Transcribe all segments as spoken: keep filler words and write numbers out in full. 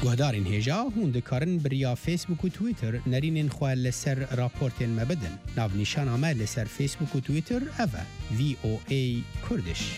گهدارین هجا هون دکارن بریا فیسبوک و تویتر نرینین خواه لسر راپورتین مبدن. ناو نیشان آمه لسر فیسبوک و تویتر اوه وی او ای کردش.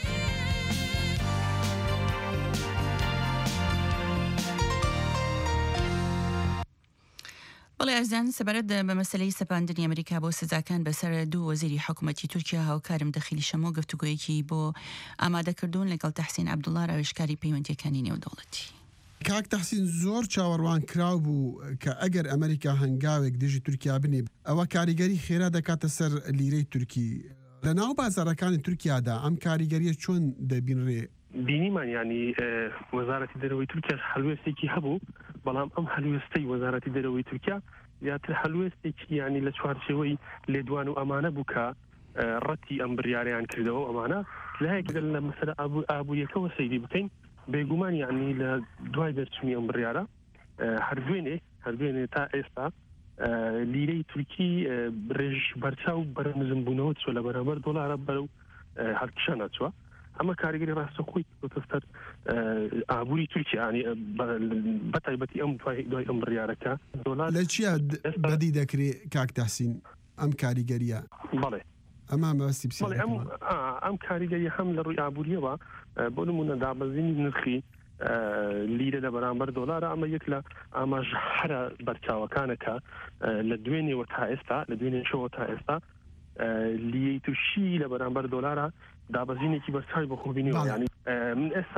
بەڵێ ئەرزان سەبارەت بە مەسەلەی سەپاندنی ئەمریکا بۆ سزاکان بەسەر دوو وەزیری حکوومەتی تورکیا هاوکارم دەخیلی شەمۆ گفتوگویەکی بۆ ئامادەکردوون لەگەڵ تەحسین عەبدوڵڵا ڕاوێژکاری پەیوەندیەکانی نێودەوڵەتی. کاک تەحسین زۆر چاوەڕوان کراو بوو کە ئەگەر ئەمریکا هەنگاوێک دژی تورکیا بنێ ئەوە کاریگەری خێرا دەکاتە سەر لیرەی تورکی. لە ناو بازارەکانی تورکیادا ئەم کاریگەریە چۆن دەبینڕێ؟ بینیمان ینی وەزارەتی دەرەوەی تورکیا هەلوێستێکی هەبوو، بەڵام ئەم هەلوێستەی وەزارەتی دەرەوەی تورکیا یاتر هەلوێستێکی ینی لە چوارچێوەی لێدوان و ئەمانە بوو کە ڕەتی ئەم بڕیاریان کردەوە. ئەمانە لایەکدا لە مەسەلە ئابوووریەکەوە سەیری بکەین، بێگومان ینی لە دوای دەرچوونی ئەم بڕیارە هەردوێنێ هەردوێنێ تا ئێستا لیرەی تورکی ڕێژ بەرچاو بەرەمزم بوونەوە چوە لە بەرامبەر دۆلارە بەرەو هەرکشە ناچوە. ئەمە کاریگەری ڕاستەخۆی بەتەستەر ئابووری تورکیا ینی بەتایبەتی ئەم دوای ئەم بڕیارەکە دۆلار لە چیە بەدی دەکرێت کاک تەحسین ئەم کاریگەریە؟ بەڵێ ئەمە مەبەستی بسێ ئەم کاریگەری هەم لە ڕووی ئابووریەوە بۆ نمونە دابەزینی نرخی لیرە لە بەرامبەر دۆلارە. ئەمە یەک لە ئاماژ هەرە بەرچاوەکانەکە لە دوێنێەوە تا ئێستا لە دوێنێشەوە تا ئێستا لیرەی تورکی لە بەرامبەر دۆلارە دابەزینێکی بەرچاوی بە خۆبینیوە. ینی من ئێستا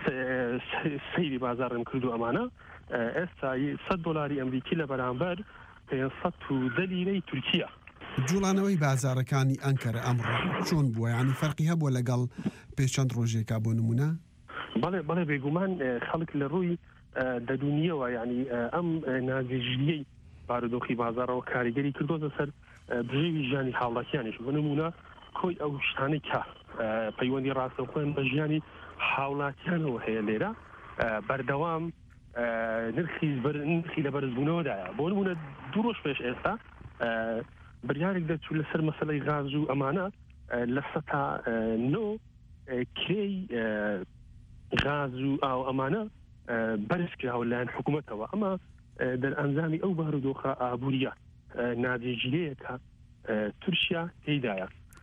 سەیری بازارم کردو ئەمانە ئێستا سەد دۆلاری ئەمریکی لە بەرامبەر پێنجسەد و دە لیرەی تورکیە. جوڵانەوەی بازارەکانی ئەنکەرە ئەمڕۆ چۆن بووە؟ ینی فەرقی هەبووە لەگەڵ پێش چەند ڕۆژێکا بۆ نمونە؟ بەڵێ بەڵێ بێگومان خەڵک لە ڕووی دەدونیەوە ینی ئەم ناگەژیەی بارودۆخی بازارەوە کاریگەری کردۆتە سەر بژێوی ژیانی هاوڵاتیانیش. بۆ نمونە کۆی ئەو شتانەی کە پەیوەندی ڕاستەوخۆیان بە ژیانی هاوڵاتیانەوە هەیە لێرە بەردەوام نرخی نرخی لە بەرزبوونەوەدایە. بۆ نمونە دوو ڕۆژ پێش ئێستا بڕیارێک دەچوو لەسەر مەسەلەی غاز و ئەمانە لە سەتا نۆ کرێی غاز و ئاو ئەمانە بەرز کراوە لایەن حکوومەتەوە. ئەمە دەرئەنجامی ئەو بارودۆخە ئابووریە ناجێگیرەیەکە تورکیا تێیدایە.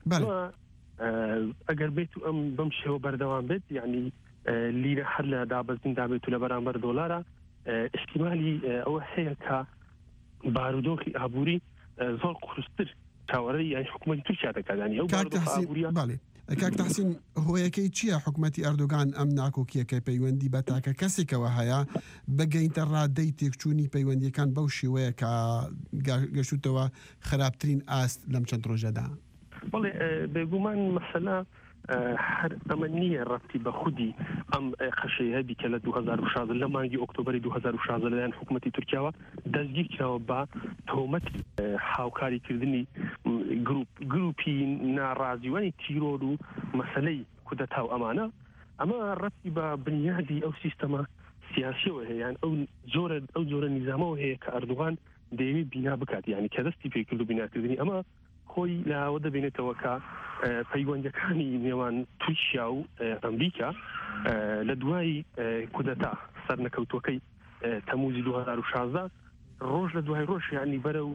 ئەگەر بێت و ئەم بەم شێوە بەردەوام بێت ینی لیرە هەر لە دابەزیندا بێت و لە بەرامبەر دۆلارە ئیحتیمالی ئەوە هەیە کە بارودۆخی ئابووری زۆر قورستر چاوەڕێی یانی حکوومەتی تورکیا دەکات. ینی ئەو بارودۆخە ئابووریە. باڵێ کاک تەحسین هۆیەکەی چییە حکوومەتی ئەردۆگان ئەم ناکۆکیەکە پەیوەندی بە تاکە کەسێکەوە هەیە بگەینتە ڕادەی تێکچوونی پەیوەندیەکان بەو شێوەیە کە گەشتوتەوە خراپترین ئاست لەم چەند ڕۆژەدا؟ بەڵێ بێگومان مەسەلە هەر ئەمە نییە ڕەتی بە خودی ئەم خەشەی هەبی کە لە دوو هەزار و شازدە لە مانگی ئۆکتۆبەری دوو هەزار و شازدە لەلایەن حکوومەتی تورکیاوە دەستگیر کراوە بە تۆمەت هاوکاریکردنی گروپی ناڕازیوانی تیرۆر و مەسەلەی کودەتا و ئەمانە. ئەمە ڕەتی بە بنیادی ئەو سیستەمە سیاسیەوە هەیە، ئەو زۆرە ئەو جۆرە نیزامەوە هەیە کە ئەردوغان دەیەوێت بینا بکات، یعنی کە دەستی پێکرد و بیناکردنی ئەمە خۆی لاوە دەبێنێتەوە کە پەیوەندەکانی نێوان تورکیا و ئەمریکا لە دوای کودەتا سەرنەکەوتوەکەی تەموزی دوو هەزار و شازدە ڕۆژ لە دوای ڕۆژ یعنی بەرەو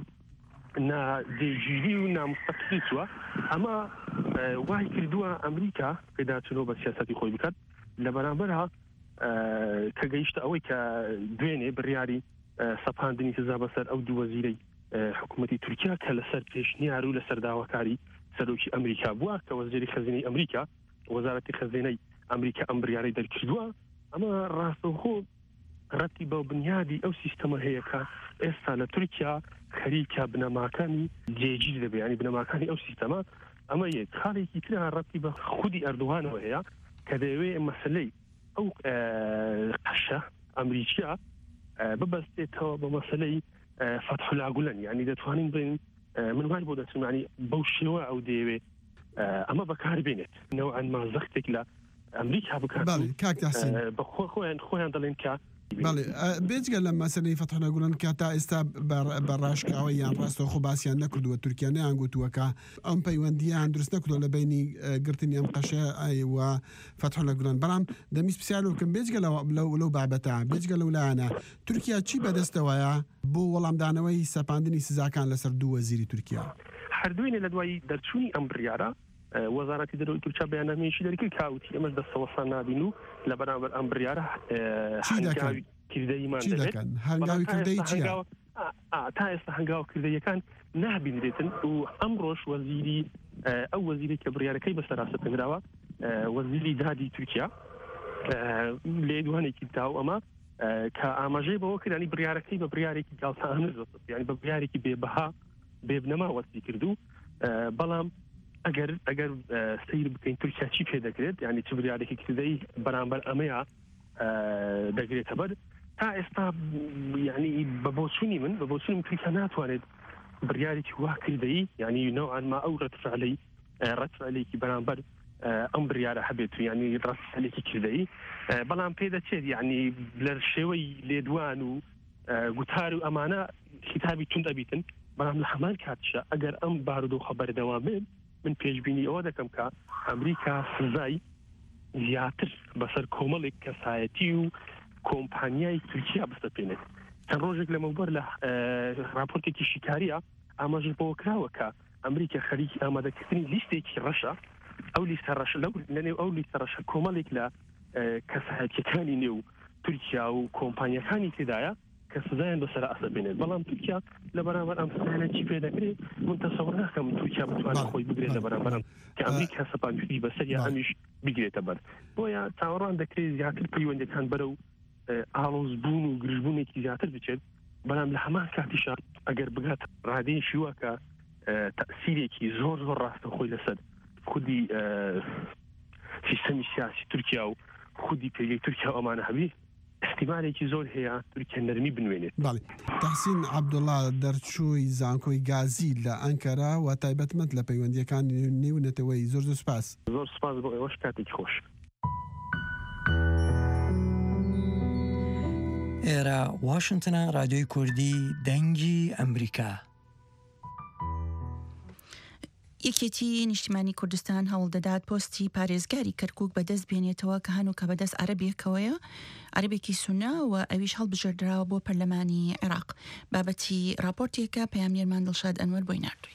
نادێگیری و نامستەقلی چووە. ئەمە وای کردووە ئەمریکا پێداچنەوە بە سیاسەتی خۆی بکات لە بەرامبەرها کە گەیشتە ئەوەی کە دوێنێ بڕیاری سەپاندنی سزا بەسەر ئەو دوو وەزیرەی حکوومەتی تورکیا کە لەسەر پێشنیار و لەسەر داواکاری سەرۆکی ئەمریکا بووە کە وەزیری خەزینەی ئەمریکا وەزارەتی خەزینەی ئەمریکا ئەم بڕیارەی دەرکردووە. ئەمە ڕاستەوخۆ ڕەتی بە بنیادی ئەو سیستەمە هەیە کە ئێستا لە تورکیا خەریکە بنەماکانی جێگیر دەبێت، ینی بنەماکانی ئەو سیستەمە. ئەمە یەک خاڵێکی ترە ڕەتی بە خودی ئەردوغانەوە هەیە کە دەیەوێت مەسەلەی ئەو قەشە ئەمریکا ببەستێتەوە بە مەسەلەی فتح العگولن، یعنی دەتوانین بڵێن من وای بۆ دەچم ینی بەو شێوە ئەو دەیەوێت ئەمە بەکاربێنێت نەوعەن مازەختێک لە ئەمریکا بکات کاک تەحسین بە خۆیان خۆیان دەڵێن کە بەڵێ بێجگە لە مەسەلەی فەتحولە گوڵان کە تا ئێستا بەڕاشکاوە یان ڕاستەوە خۆ باسییان نەکردووە تورکیانیان گوتووەکە ئەم پەیوەندیان دروست نەکردووە لە بینی گرتنی ئەم قەشە ئایوە فەتحولە گوڵان بەڵام دەمیست پرسیار بکەم بێجگە لەو بابەتە بێجگە لەو لایەنە تورکیا چی بەدەستەوەیە بۆ وەڵامدانەوەی سەپاندنی سزاکان لەسەر دوو وەزیری تورکیا هەردووینە لە دوای دەرچوونی ئەم بڕیارە وەزارەتی دەرەوەی تورکیا بەیاننامەیەکی دەرکرد کاوتی ئەمەش دەستەوەسان نابین و لە بەرامبەر ئەم بڕیارە هەنگاوی کردەیمان دەبێت هەنگاوی کردەی چییە؟ تا ئێستا هەنگاو کردەیەکان نابینرێتن و ئەم ڕۆژ وەزیری ئەو وەزیری کە بڕیارەکەی بەسەراسە پێراوە وەزیری دادی تورکیا لێدوانێکی تاو ئەمە کە ئاماژەی بەوە کردانی بڕیارەکەی بە بڕیارێکی گاڵتەانە یعنی بە بڕیارێکی بێبەها بێبنەما وەسی کردو بەڵام ئەگەر ئەگەر سیر بکەین تورکیا چی پێ دەکرێت یعنی چ بڕیارێکی کردەی بەرامبەر ئەمەیە دەگرێتە بەر تا ئێستا یعنی بە بۆچوونی من بە بۆچوونم تورکیا ناتوانێت بڕیارێکی وا کردەی یعنی نەوعان ما ئەو ڕەتفعلەی ڕەتفعلێکی بەرامبەر ئەم بڕیارە هەبێت و یعنی ڕەتفعلێکی کردەی بەڵام پێ دەچێت یعنی لە شێوەی لێدوان و گوتار و ئەمانە خیتابی تون دەبیتن بەڵام لە هەمان کاتشە ئەگەر ئەم بارودۆخە بەردەوام بێت من پێشبینی ئەوە دەکەم کە ئەمریکا سزای زیاتر بەسەر کۆمەڵێک کەسایەتی و کۆمپانیای تورکیا بستەپێنێت چەند ڕۆژێک لەمەوبەر لە راپۆرتێکی شیکاریە ئاماژە بەوە کراوە کە ئەمریکا خەریکی ئامادەکردنی لیستێکی ڕەشە ئەو لیستە ڕەش لەنێو ئەو لیستە ڕەشە کۆمەڵێک لە کەسایەتیەکانی نێو تورکیا و کۆمپانیەکانی تێدایە کە سزایان بەسەر ئەسە بێنێت بەڵام تورکیا لە بەرامبەر ئەم سزایانە چی پێ دەکرێت من تەسەوڕ ناکەم تورکیا بتوانێت خۆی بگرێت لە بەرامبەر کە ئەمریکا سەپاندوی بەسەر یا ئەمیش بگرێتە بەر بۆیە چاوەڕوان دەکرێت زیاتر پەیوەندەکان بەرەو ئاڵۆزبوون و گرژبوونێکی زیاتر بچێت بەڵام لە هەمان کاتیشە ئەگەر بگات ڕادەیەشی وە کە تەسیرێکی زۆر زۆر ڕاستە خۆی لەسەر خودی سیستەمی سیاسی تورکیا و خودی پێگەی تورکیا ئەمانە هەبی احتیمالێکی زۆر هەیە تورکیا نەرمی بنوێنێت. باڵێ تەحسین عەبدوڵڵا دەرچووی زانکۆی گازی لە ئەنکەرا و تایبەتمەند لە پەیوەندیەکان نێونەتەوەی زۆر زۆر سپاس. زۆر سپاس بۆ ئێوەش کاتێکی خۆش. ئێرە واشنگتنە رادیۆی کوردی دەنگی ئەمریکا. یەکێتی نیشتیمانی کوردستان هەوڵ دەدات پۆستی پارێزگاری کەرکووک بەدەست بێنێتەوە کە هەنووکە بەدەست عەرەبێکەوەیە عەرەبێکی سونە و ئەویش هەڵبژێردراوە بۆ پەرلەمانی عێراق. بابەتی راپۆرتێکە پەیامێرمان دڵشاد ئەنوەر بۆی ناردووی.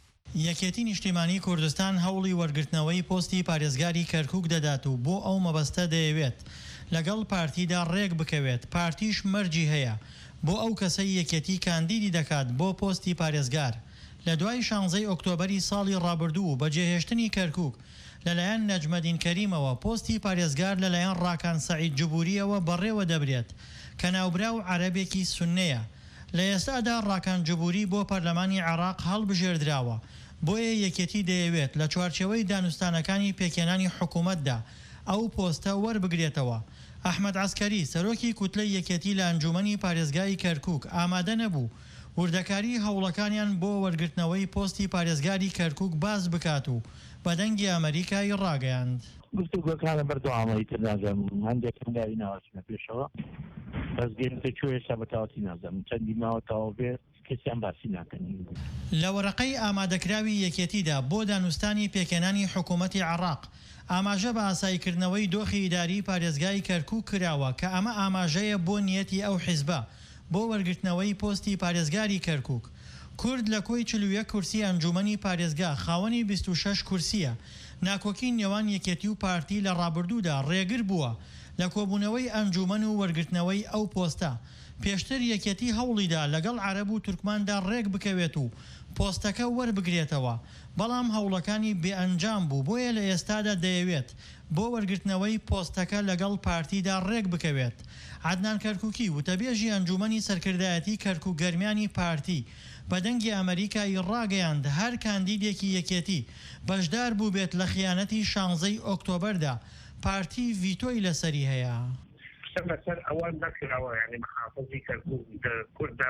یەکێتی نیشتیمانی کوردستان هەوڵی وەرگرتنەوەی پۆستی پارێزگاری کەرکووک دەدات و بۆ ئەو مەبەستە دەیەوێت لەگەڵ پارتیدا ڕێک بکەوێت پارتیش مەرجی هەیە بۆ ئەو کەسەی یەکێتی کاندیدی دەکات بۆ پۆستی پارێزگار. لە دوای شانزەی ئۆکتۆبەری ساڵی ڕابردوو بەجێهێشتنی کەرکووک لەلایەن نەجمەدین کەریمەوە پۆستی پارێزگار لەلایەن ڕاکان سەعید جوبوریەوە بەڕێوە دەبرێت کە ناوبراو عەرەبێکی سوننەیە. لە ئێستادا ڕاکان جوبوری بۆ پەرلەمانی عێراق هەڵبژێردراوە بۆیە یەکێتی دەیەوێت لە چوارچێوەی دانوستانەکانی پێکێنانی حکوومەتدا ئەو پۆستە وەربگرێتەوە. ئەحمەد عەسکەری سەرۆکی کوتلەی یەکێتی لە ئەنجومەنی پارێزگای کەرکووک ئامادە نەبوو وردەکاری هەوڵەکانیان بۆ وەرگرتنەوەی پۆستی پارێزگاری کەرکووک باز بکات و بە دەنگی ئەمریکای ڕاگەیاند. گفتوگۆکانە بەردەوامەی تر نازەم هەندێک هەنگاوی ناوەچمە پێشەوە بەزگەێنتە کوێ شەبەتاوەتی نازەم چەندی ماوەتەوە بێت کەسیان باسی ناکەنی. لە وەرەقەی ئامادەکراوی یەکێتیدا بۆ دانوستانی پێکێنانی حکوومەتی عێراق ئاماژە بە ئاسایکردنەوەی دۆخی ئیداری پارێزگای کەرکووک کراوە کە ئەمە ئاماژەیە بۆ نیەتی ئەو حیزبە بۆ وەرگرتنەوەی پۆستی پارێزگاری کەرکووک. کورد لە کۆی چل و یەک کورسی ئەنجومەنی پارێزگا خاوەنی بیست و شەش کورسیە. ناکۆکی نێوان یەکێتی و پارتی لە ڕابردوودا ڕێگر بووە لە کۆبوونەوەی ئەنجومەن و وەرگرتنەوەی ئەو پۆستە. پێشتر یەکێتی هەوڵیدا لەگەڵ عەرەب و تورکماندا ڕێک بکەوێت و پۆستەکە وەربگرێتەوە بەڵام هەوڵەکانی بێئەنجام بوو بۆیە لە ئێستادا دەیەوێت بۆ وەرگرتنەوەی پۆستەکە لەگەڵ پارتیدا ڕێک بکەوێت. عەدنان کەرکووکی وتەبێژی ئەنجومەنی سەرکردایەتی کەرکووک گەرمیانی پارتی بە دەنگی ئەمریکای ڕاگەیاند هەر کاندیدێکی یەکێتی بەشدار بوو بێت لە خیانەتی شانزەی ئۆکتۆبەردا پارتی ڤیتۆی لەسەری هەیە. لەسەر ئەوان نەکراوە یعنی محافظی کەرکووک کوردا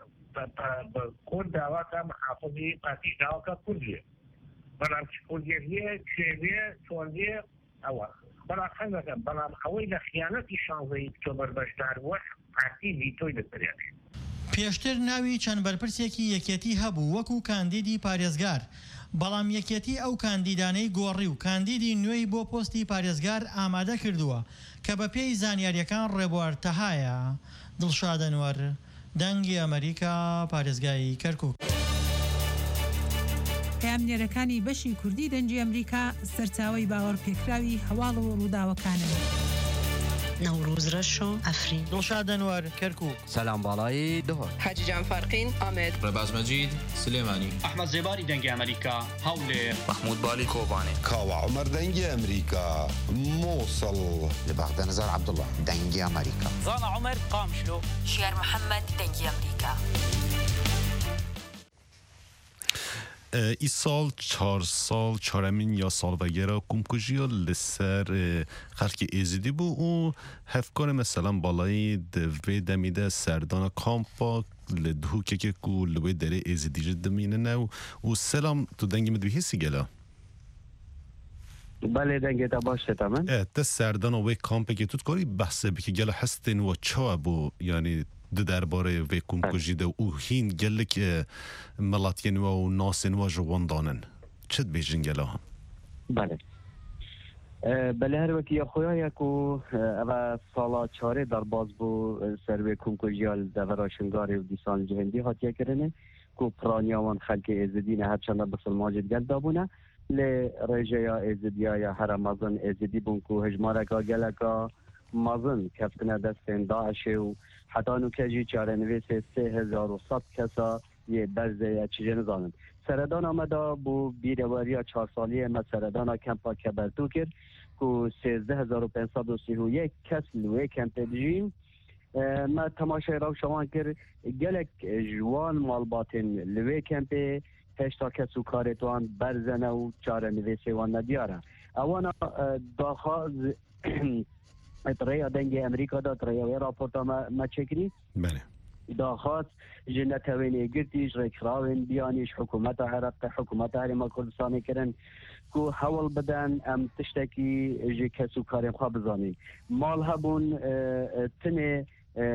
کورد داواکە محافظی پارتی داواکە کوردیە بەڵام کوردیە کوێوێ چۆنیە ئەوە بەڵام خەنەکە بەڵام ئەوەی لە خیانەتی شانزەی ئۆکتۆبەر بەشدار بووە پارتی ڤیتۆی لەسەریان پێشتر ناوی چەند بەرپرسێکی یەکێتی هەبوو وەکو کاندیدی پارێزگار، بەڵام یەکێتی ئەو کاندیدانەی گۆڕی و کاندیدی نوێی بۆ پۆستی پارێزگار ئامادە کردووە کە بە پێی زانیاریەکان ڕێبوار تەهایە. دڵشاد ئەنوەر، دەنگی ئەمریکا، پارێزگای کەرکووک. پەیامنێرەکانی بەشی کوردی دەنگی ئەمریکا سەرچاوەی باوەڕ پێکراوی هەواڵ و ڕووداوەکانن. نوروز رشو افرین. دڵشاد ئەنوەر، کەرکووک. سلام باڵایی دهۆر. حاجی جان فارقین ئامێد. ڕێباز مەجید سلێمانی. ئەحمەد زێباری دەنگی ئەمریکا هەولێر. محمود بالی کۆبانێ. کاوە عومەر دەنگی ئەمریکا مووسڵ. لە بەغدە نەزار عەبدوڵڵا دەنگی ئەمریکا. زانا عومەر قامشلۆ. شیار محەممەد دەنگی ئەمریکا. ای سال چهار سال چهارمین یا سال وگره کمکوژیا لسر خلق ایزیدی بو و هفکار مثلا بالای دوی دمیده سردان کامپا لدهو که که کو لوی داره ایزیدی جد مینه نو و سلام تو دنگی مدوی حسی گلا؟ بله دنگی تا باشه تمام. اه تا سردان و وی کامپا که تو کاری بحثه بکی گلا هستین و چا بو یعنی ده درباره وی کمکوژیده و هین گلک ملاتین و ناسین و جوان دانن چد بیجن گلا هم؟ بله بله هر وقتی یا خویا یکو اوه سالا چاره در باز بو سر وی کمکوژیال دوراشنگاری و دیسان جهندی هاتیه کرنه کو پرانیاوان خلق ازدین هرچند بسل ماجد گل دابونه لی رجه یا ازدی یا هر مازن ازدی بون کو هجمارکا گلکا مازن کفتنه دستین داعشه و حتی نوکجی چاره نویسه سه هزار و صد کسا یه برزه یا چیزی نزانن. سردان آمده بو بیرواری چهار سالی ما سردان کمپا کبرتو کرد که سیزده هزار و پنسد و سی و یک کس لوی کمپ بجیم. ما تماشای رو شوان کرد گلک جوان مالباتن لوی کمپ هشتا کس و کارتوان برزنه و چاره نویسه و ندیاره. اوانا داخاز اتریا دنگی امریکا دا اتریا راپورتا ما ما چکری بله دا خاص جنت وینی گرتیش رکراون بیانیش حکومت عراق حکومت حرم کردستان کرن کو حول بدن ام تشتکی جی کسو کارم خواب بزانی مال هبون تنه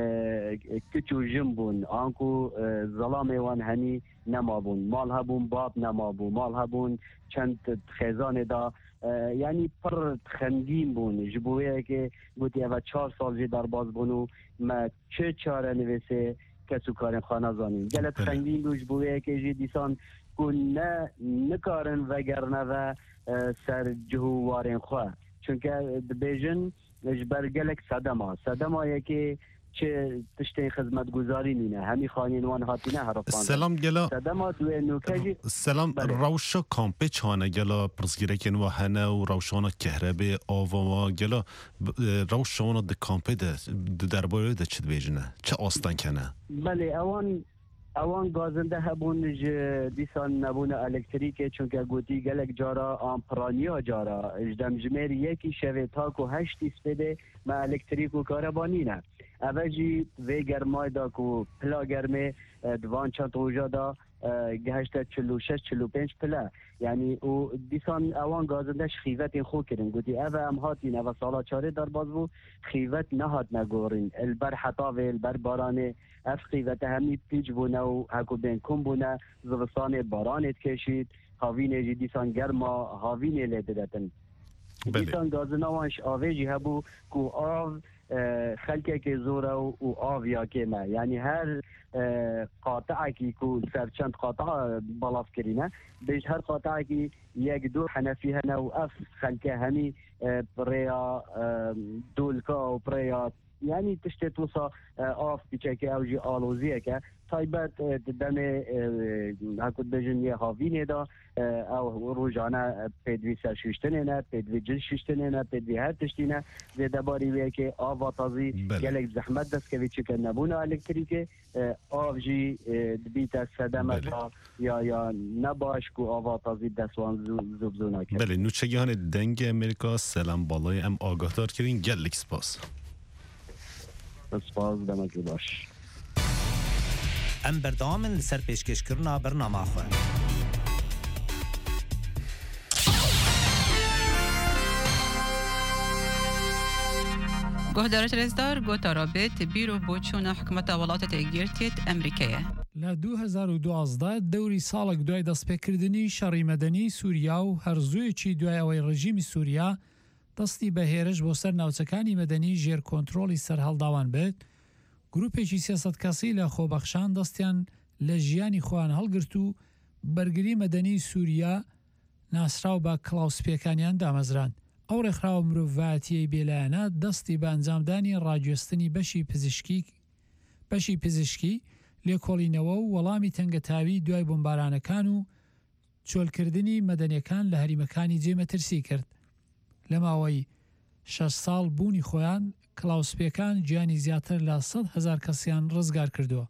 کچو جنبون آنکو ظلام وان هنی نمابون مال هبون باب نمابون مال هبون چند خزانه دا یعنی پر خندین بون جبویه که گوتی اول چهار سال جی در باز بونو ما چه چاره نویسه کسو کارم خانه زانیم گلت خندین بو جبویه که جی دیسان کن نه نکارن وگرنه و سر جهوارین خواه چونکه بیجن جبر گلک صدما صدما یکی چه تشتی خدمت گزاری نینه همی خانین وان هاتینه هرفان سلام گلا صدمات و نوکجی سلام روشا کامپه چانه گلا پرسگیرکن و هنه و روشانا کهربه آوا و گلا روشانا ده کامپه ده درباره ده چید بیجنه چه آستان کنه بله اوان اوان گازنده هبون دیسان نبون الکتریکه چونکه گوتی گلک جارا آمپرانیا جارا اجدم جمیر یکی شوه تاکو هشتی سپده ما الکتریکو کاربانی نه اوجی وی گرمای دا کو پلا گرمه دوان چند روژا دا گهشت چلو شش چلو پنج پلا یعنی او دیسان اوان گازندش خیوت خو کرن گوتی اوه ام هاتین اوه سالا چاره در باز بو خیوت نهات نگورین البر حطاوه البر بارانه اف خیوت همی پیج بونه و هکو بین کن بونه زوستان بارانت کشید هاوینه جی دیسان گرما هاوینه لیده دتن دیسان گازنوانش آوه جی هبو کو آو خلقه که زوره و آو یا که ما یعنی هر قاطعه که کو سرچند قاطعه بلاف کرینه بیش هر قاطعه که یک دو حنفی هنه و اف خلقه همی بریا دولکا و بریا یعنی تشتی توسا آف بیچه که او جی آلوزیه که تایبت دم هکود بجن یه هاوینه دا او روزانه پیدوی سرشوشتنه نه پیدوی جل شوشتنه نه پیدوی هر تشتینه زیده باری ویه که آوا تازی گلک زحمت دست که ویچه که نبونه الکتریکه آف جی بیت صدمه تا یا یا نباش که آوا تازی دستوان زوبزونا کرد بله نوچگیان دنگ امریکا سلام بالای ام آگاه دار کردین گلک سپاس سپاس دمکی باش ام بردامن لسر پیشکش کرنا برنامه خواه گهدارت رزدار گوتا رابط بیرو بوچونا حکمت ولات تگیرتیت امریکیه. لە دوو هەزار و دوازدە دەوری ساڵێک دوای دەستپێکردنی شەڕی مەدەنی سووریا و هەرزوویەکی دوای ئەوەی ڕژیمی سووریا دەستی بە هێرش بۆ سەر ناوچەکانی مەدەنی ژێر کۆنتڕۆڵی سەر هەڵداوان بێت، گروپێکی سیاسەت کەسی لە خۆبەخشان دەستیان لە ژیانی خۆیان هەڵگرت و بەرگری مەدەنی سووریا ناسراو بە کڵاوسپیەکانیان دامەزران. ئەو ڕێکخراوە مرۆڤایەتیەی بێلایەنە دەستی بە ئەنجامدانی ڕاگوێستنی بەشی پزیشکی بەشی پزیشکی لێکۆڵینەوە و وەڵامی تەنگەتاوی دوای بۆمبارانەکان و چۆلکردنی مەدەنیەکان لە هەریمەکانی جێمەترسی کرد. لە ماوەی شەش ساڵ بوونی خۆیان کڵاوسپیەکان گیانی زیاتر لە سەد هەزار کەسیان ڕزگار کردووە.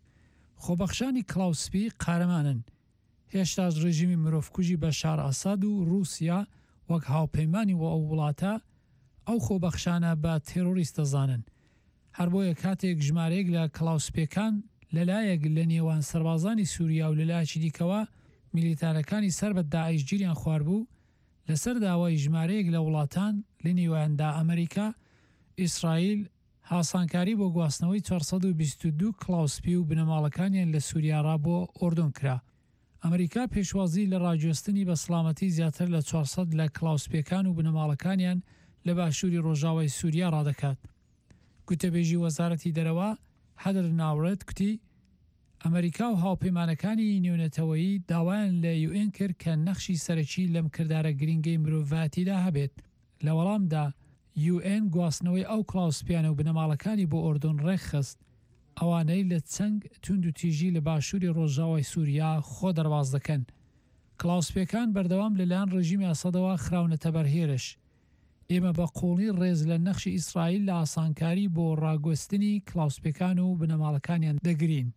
خۆبەخشانی کڵاوسپی قارەمانن، هێشتاش ڕژیمی مرۆڤکوژی بەشار ئاساد و رووسیا وەک هاوپەیمانی و ئەو وڵاتە ئەو خۆبەخشانە بە تێرۆریست دەزانن. هەر بۆیە کاتێک ژمارەیەک لە کڵاوسپیەکان لەلایەک لە نێوان سەربازانی سووریا و لەلایەکی دیکەوە میلیتارەکانی سەر بە داعش گیریان خواردبوو، لەسەر داوای ژمارەیەک لە وڵاتان لە نێواندا ئەمریکا، ئیسرائیل هاسانکاری بۆ گواستنەوەی چوارسەد و بیست و دوو کڵاوسپی و بنەماڵەکانیان لە سووریارا بۆ ئۆردۆن کرا. ئەمریکا پێشوازی لە ڕاگوێستنی بە سڵامەتی زیاتر لە چوارسەد لە کڵاوسپیەکان و بنەماڵەکانیان لە باشووری ڕۆژاوای سووریا ڕادەکات. گوتەبێژی وەزارەتی دەرەوە هەدر ناورێت کوتی ئەمریکا و هاوپەیمانەکانی نێونەتەوەیی داوایان لە یو ئێن کرد کە نەخشی سەرەکی لەم کردارە گرنگەی مرۆڤایەتیدا هەبێت. لە وەڵامدا یو ئێن گواستنەوەی ئەو کڵاوسپیانە و بنەماڵەکانی بۆ ئۆردۆن ڕێکخست ئەوانەی لە چەنگ تونند و تیژی لە باشووری ڕۆژاوای سووریا خۆ دەرباز دەکەن. کڵاوسپیەکان بەردەوام لەلایەن ڕژیمی ئاسەدەوە خراونەتە بەرهێرش. ئێمە بە قوڵی ڕێز لە نەخشی ئیسرائیل لە ئاسانکاری بۆ ڕاگوێستنی کڵاوسپیەکان و بنەماڵەکانیان دەگرین.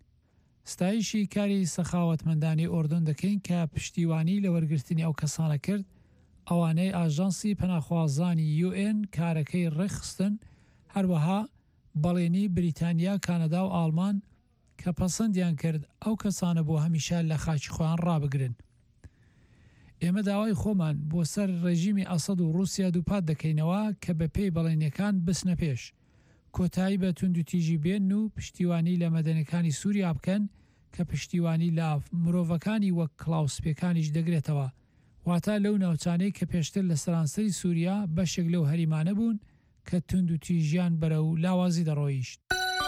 ستایشی کاری سەخاوەتمەندانی ئۆردۆن دەکەین کە پشتیوانی لە وەرگرتنی ئەو کەسانە کرد، ئەوانەی ئاژانسی پەناخوازانی یو ئێن کارەکەی ڕێخستن، هەروەها بەڵێنی بریتانیا، کانەدا و ئاڵمان کە پەسەندیان کرد ئەو کەسانە بۆ هەمیشە لە خاکی خۆیان ڕابگرن. ئێمە داوای خۆمان بۆ سەر ڕێژیمی ئەسەد و رووسیا دووپات دەکەینەوە کە بە پێی بەڵێنەکان بچنە پێش، کۆتایی بە تونند و تیژی بێن و پشتیوانی لە مەدەنەکانی سووریا بکەن کە پشتیوانی لە مرۆڤەکانی وەک کڵاوسپیەکانیش دەگرێتەوە، واتە لەو ناوچانەی کە پێشتر لە سەرانسەری سووریا بەشێک لەو هەریمانە بوون کە تونند و تیژیان بەرە و لاوازی دەڕۆیشت.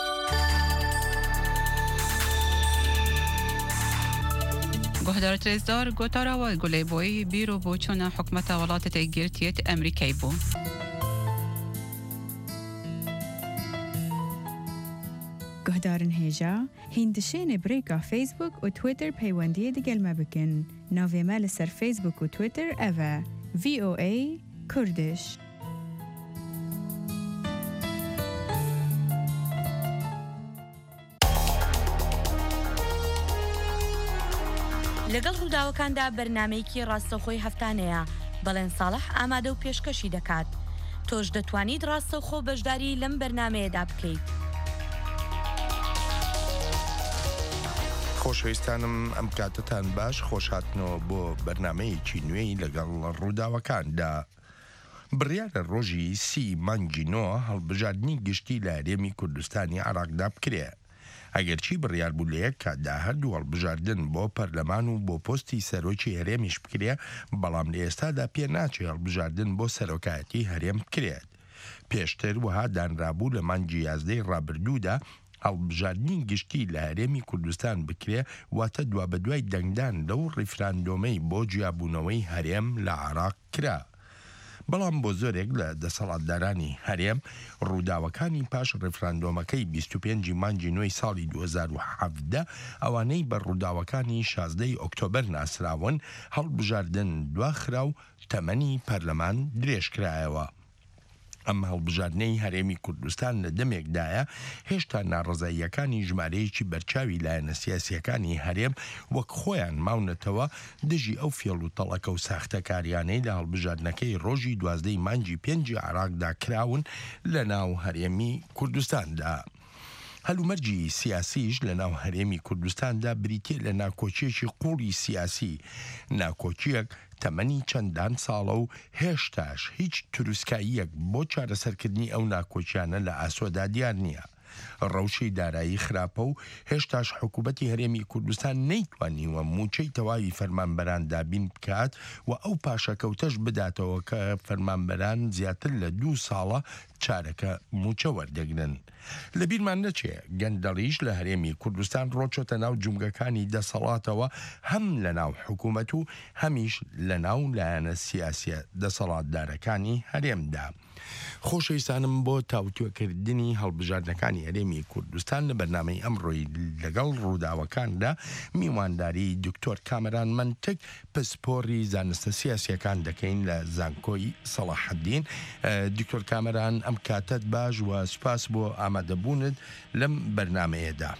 گهدارت رزدار گوتارا و گلی بوی بیرو بوچونا حکمت ولات تگیرتیت امریکای بو. گهدارن هیجا هندشین بریکا فیسبوک و تویتر پیوندی دگل مبکن. ناوی مال سر فیسبوک و تویتر اوه وی او ای کردش. لەگەڵ ڕووداوەکاندا بەرنامەیەکی ڕاستەوخۆی هەفتانەیە، بەڵێن ساڵح ئامادە و پێشکەشی دەکات. تۆش دەتوانیت ڕاستەوخۆ بەشداری لەم بەرنامەیەدا بکەیت. خۆشەویستانم ئەم کاتتان باش، خۆشهاتنەوە بۆ بەرنامەیەکی نوێی لەگەڵ ڕووداوەکاندا. بڕیارە ڕۆژی سی مانگی نۆ هەڵبژاردننی گشتی لە هەرێمی کوردستانی عێراقدا بکرێ. ئەگەرچی بڕیار بوو لە یەک کاتدا هەردوو هەڵبژاردن بۆ پەرلەمان و بۆ پۆستی سەرۆکی هەرێمیش بکرێ، بەڵام لە ئێستادا پێ ناچێت هەڵبژاردن بۆ سەرۆکایەتی هەرێم بکرێت. پێشتر وها دانرابوو لە مانگی یازدەی ڕابردوودا هەڵبژاردننی گشتی لە هەرێمی کوردستان بکرێ، واتە دوا بەدوای دەنگدان لەو ڕیفراندۆمەی بۆ جیابوونەوەی هەرێم لە عێراق کرا. بەڵام بۆ زۆرێک لە دەسەڵاتدارانی هەرێم ڕووداوەکانی پاش ڕیفراندۆمەکەی بیست و پێنجی مانگی نۆی ساڵی دوو هەزار و حەڤدە ئەوانەی بە ڕووداوەکانی شازدەی ئۆکتۆبەر ناسراون هەڵبژاردن دواخرا و تەمەنی پەرلەمان درێژکرایەوە. ئەم هەڵبژاردنەی هەرێمی کوردستان لە دەمێکدایە هێشتا ناڕزاییەکانی ژمارەیەکی بەرچاوی لایەنە سیاسیەکانی هەرێم وەک خۆیان ماونەتەوە دژی ئەو فێڵ و تەڵەکە و ساختەکاریانەی لە هەڵبژاردنەکەی ڕۆژی دوازدەی مانگی پێنجی عێراقدا کراون لە ناو هەرێمی کوردستاندا. هەلومەرجی سیاسیش لە ناو هەرێمی کوردستاندا بریتێ لە ناکۆچیەکی قوڵی سیاسی ناکۆچیەک تەمەنی چەندان ساڵە و هێشتاش هیچ تروسکاییەک بۆ چارەسەرکردنی ئەو ناکۆچیانە لە ئاسۆدا دیار نییە. ڕەوشەی دارایی خراپە و هێشتاش حکوومەتی هەرێمی کوردستان نەیتوانیوە موچەی تەواوی فەرمانبەران دابین بکات و ئەو پاشەکەوتەش بداتەوە کە فەرمانبەران زیاتر لە دوو ساڵە چارەکە موچە وەردەگرن. لە بیرمان نەچێ گەندەڵیش لە هەرێمی کوردستان ڕۆچۆتە ناو جومگەکانی دەسەڵاتەوە هەم لە ناو حکوومەت و هەمیش لە ناو لایەنە سیاسیە دەسەڵاتدارەکانی هەرێمدا. خۆشەویستانم بۆ تاوتوێکردنی هەڵبژاردنەکانی هەرێمی کوردستان لە بەرنامەی ئەمڕۆی لەگەڵ ڕووداوەکاندا میوانداری دکتۆر کامەران منتک پسپۆڕی زانستە سیاسیەکان دەکەین لە زانکۆی سەڵاحەدین. دکتۆر کامەران ئەم کاتت باش و سوپاس بۆ ئامادەبوونت لەم بەرنامەیەدا.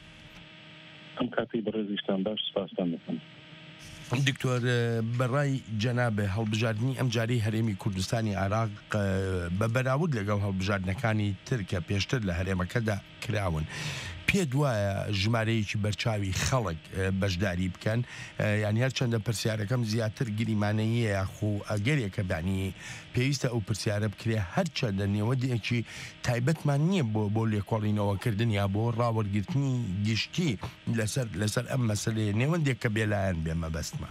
ئەم کاتی بەڕێزیشتان باش سوپاستان دەکەم. دکتۆر بەڕای جەنابێ هەڵبژاردننی ئەم جاری هەرێمی کوردستانی عراق بە بەراورد لەگەڵ هەڵبژاردنەکانی ترکە پێشتر لە هەرێمەکەدا کراون. پێ دوایە ژمارەیەکی بەرچاوی خەڵک بەشداری بکەن یعنی هەرچەندە پرسیارەکەم زیاتر گریمانەیە یاخو ئەگەرێکە بانی پێویستە ئەو پرسیارە بکرێ هەرچەندە نێوەدێکی تایبەتمان نییە بۆ بۆ لێکۆڵینەوەکردن یا بۆ ڕاوەرگرتنی گشتی لەسەر لەسەر ئەم مەسلەیە نێوەندێک کە بێلایەن بێمە بەستمە.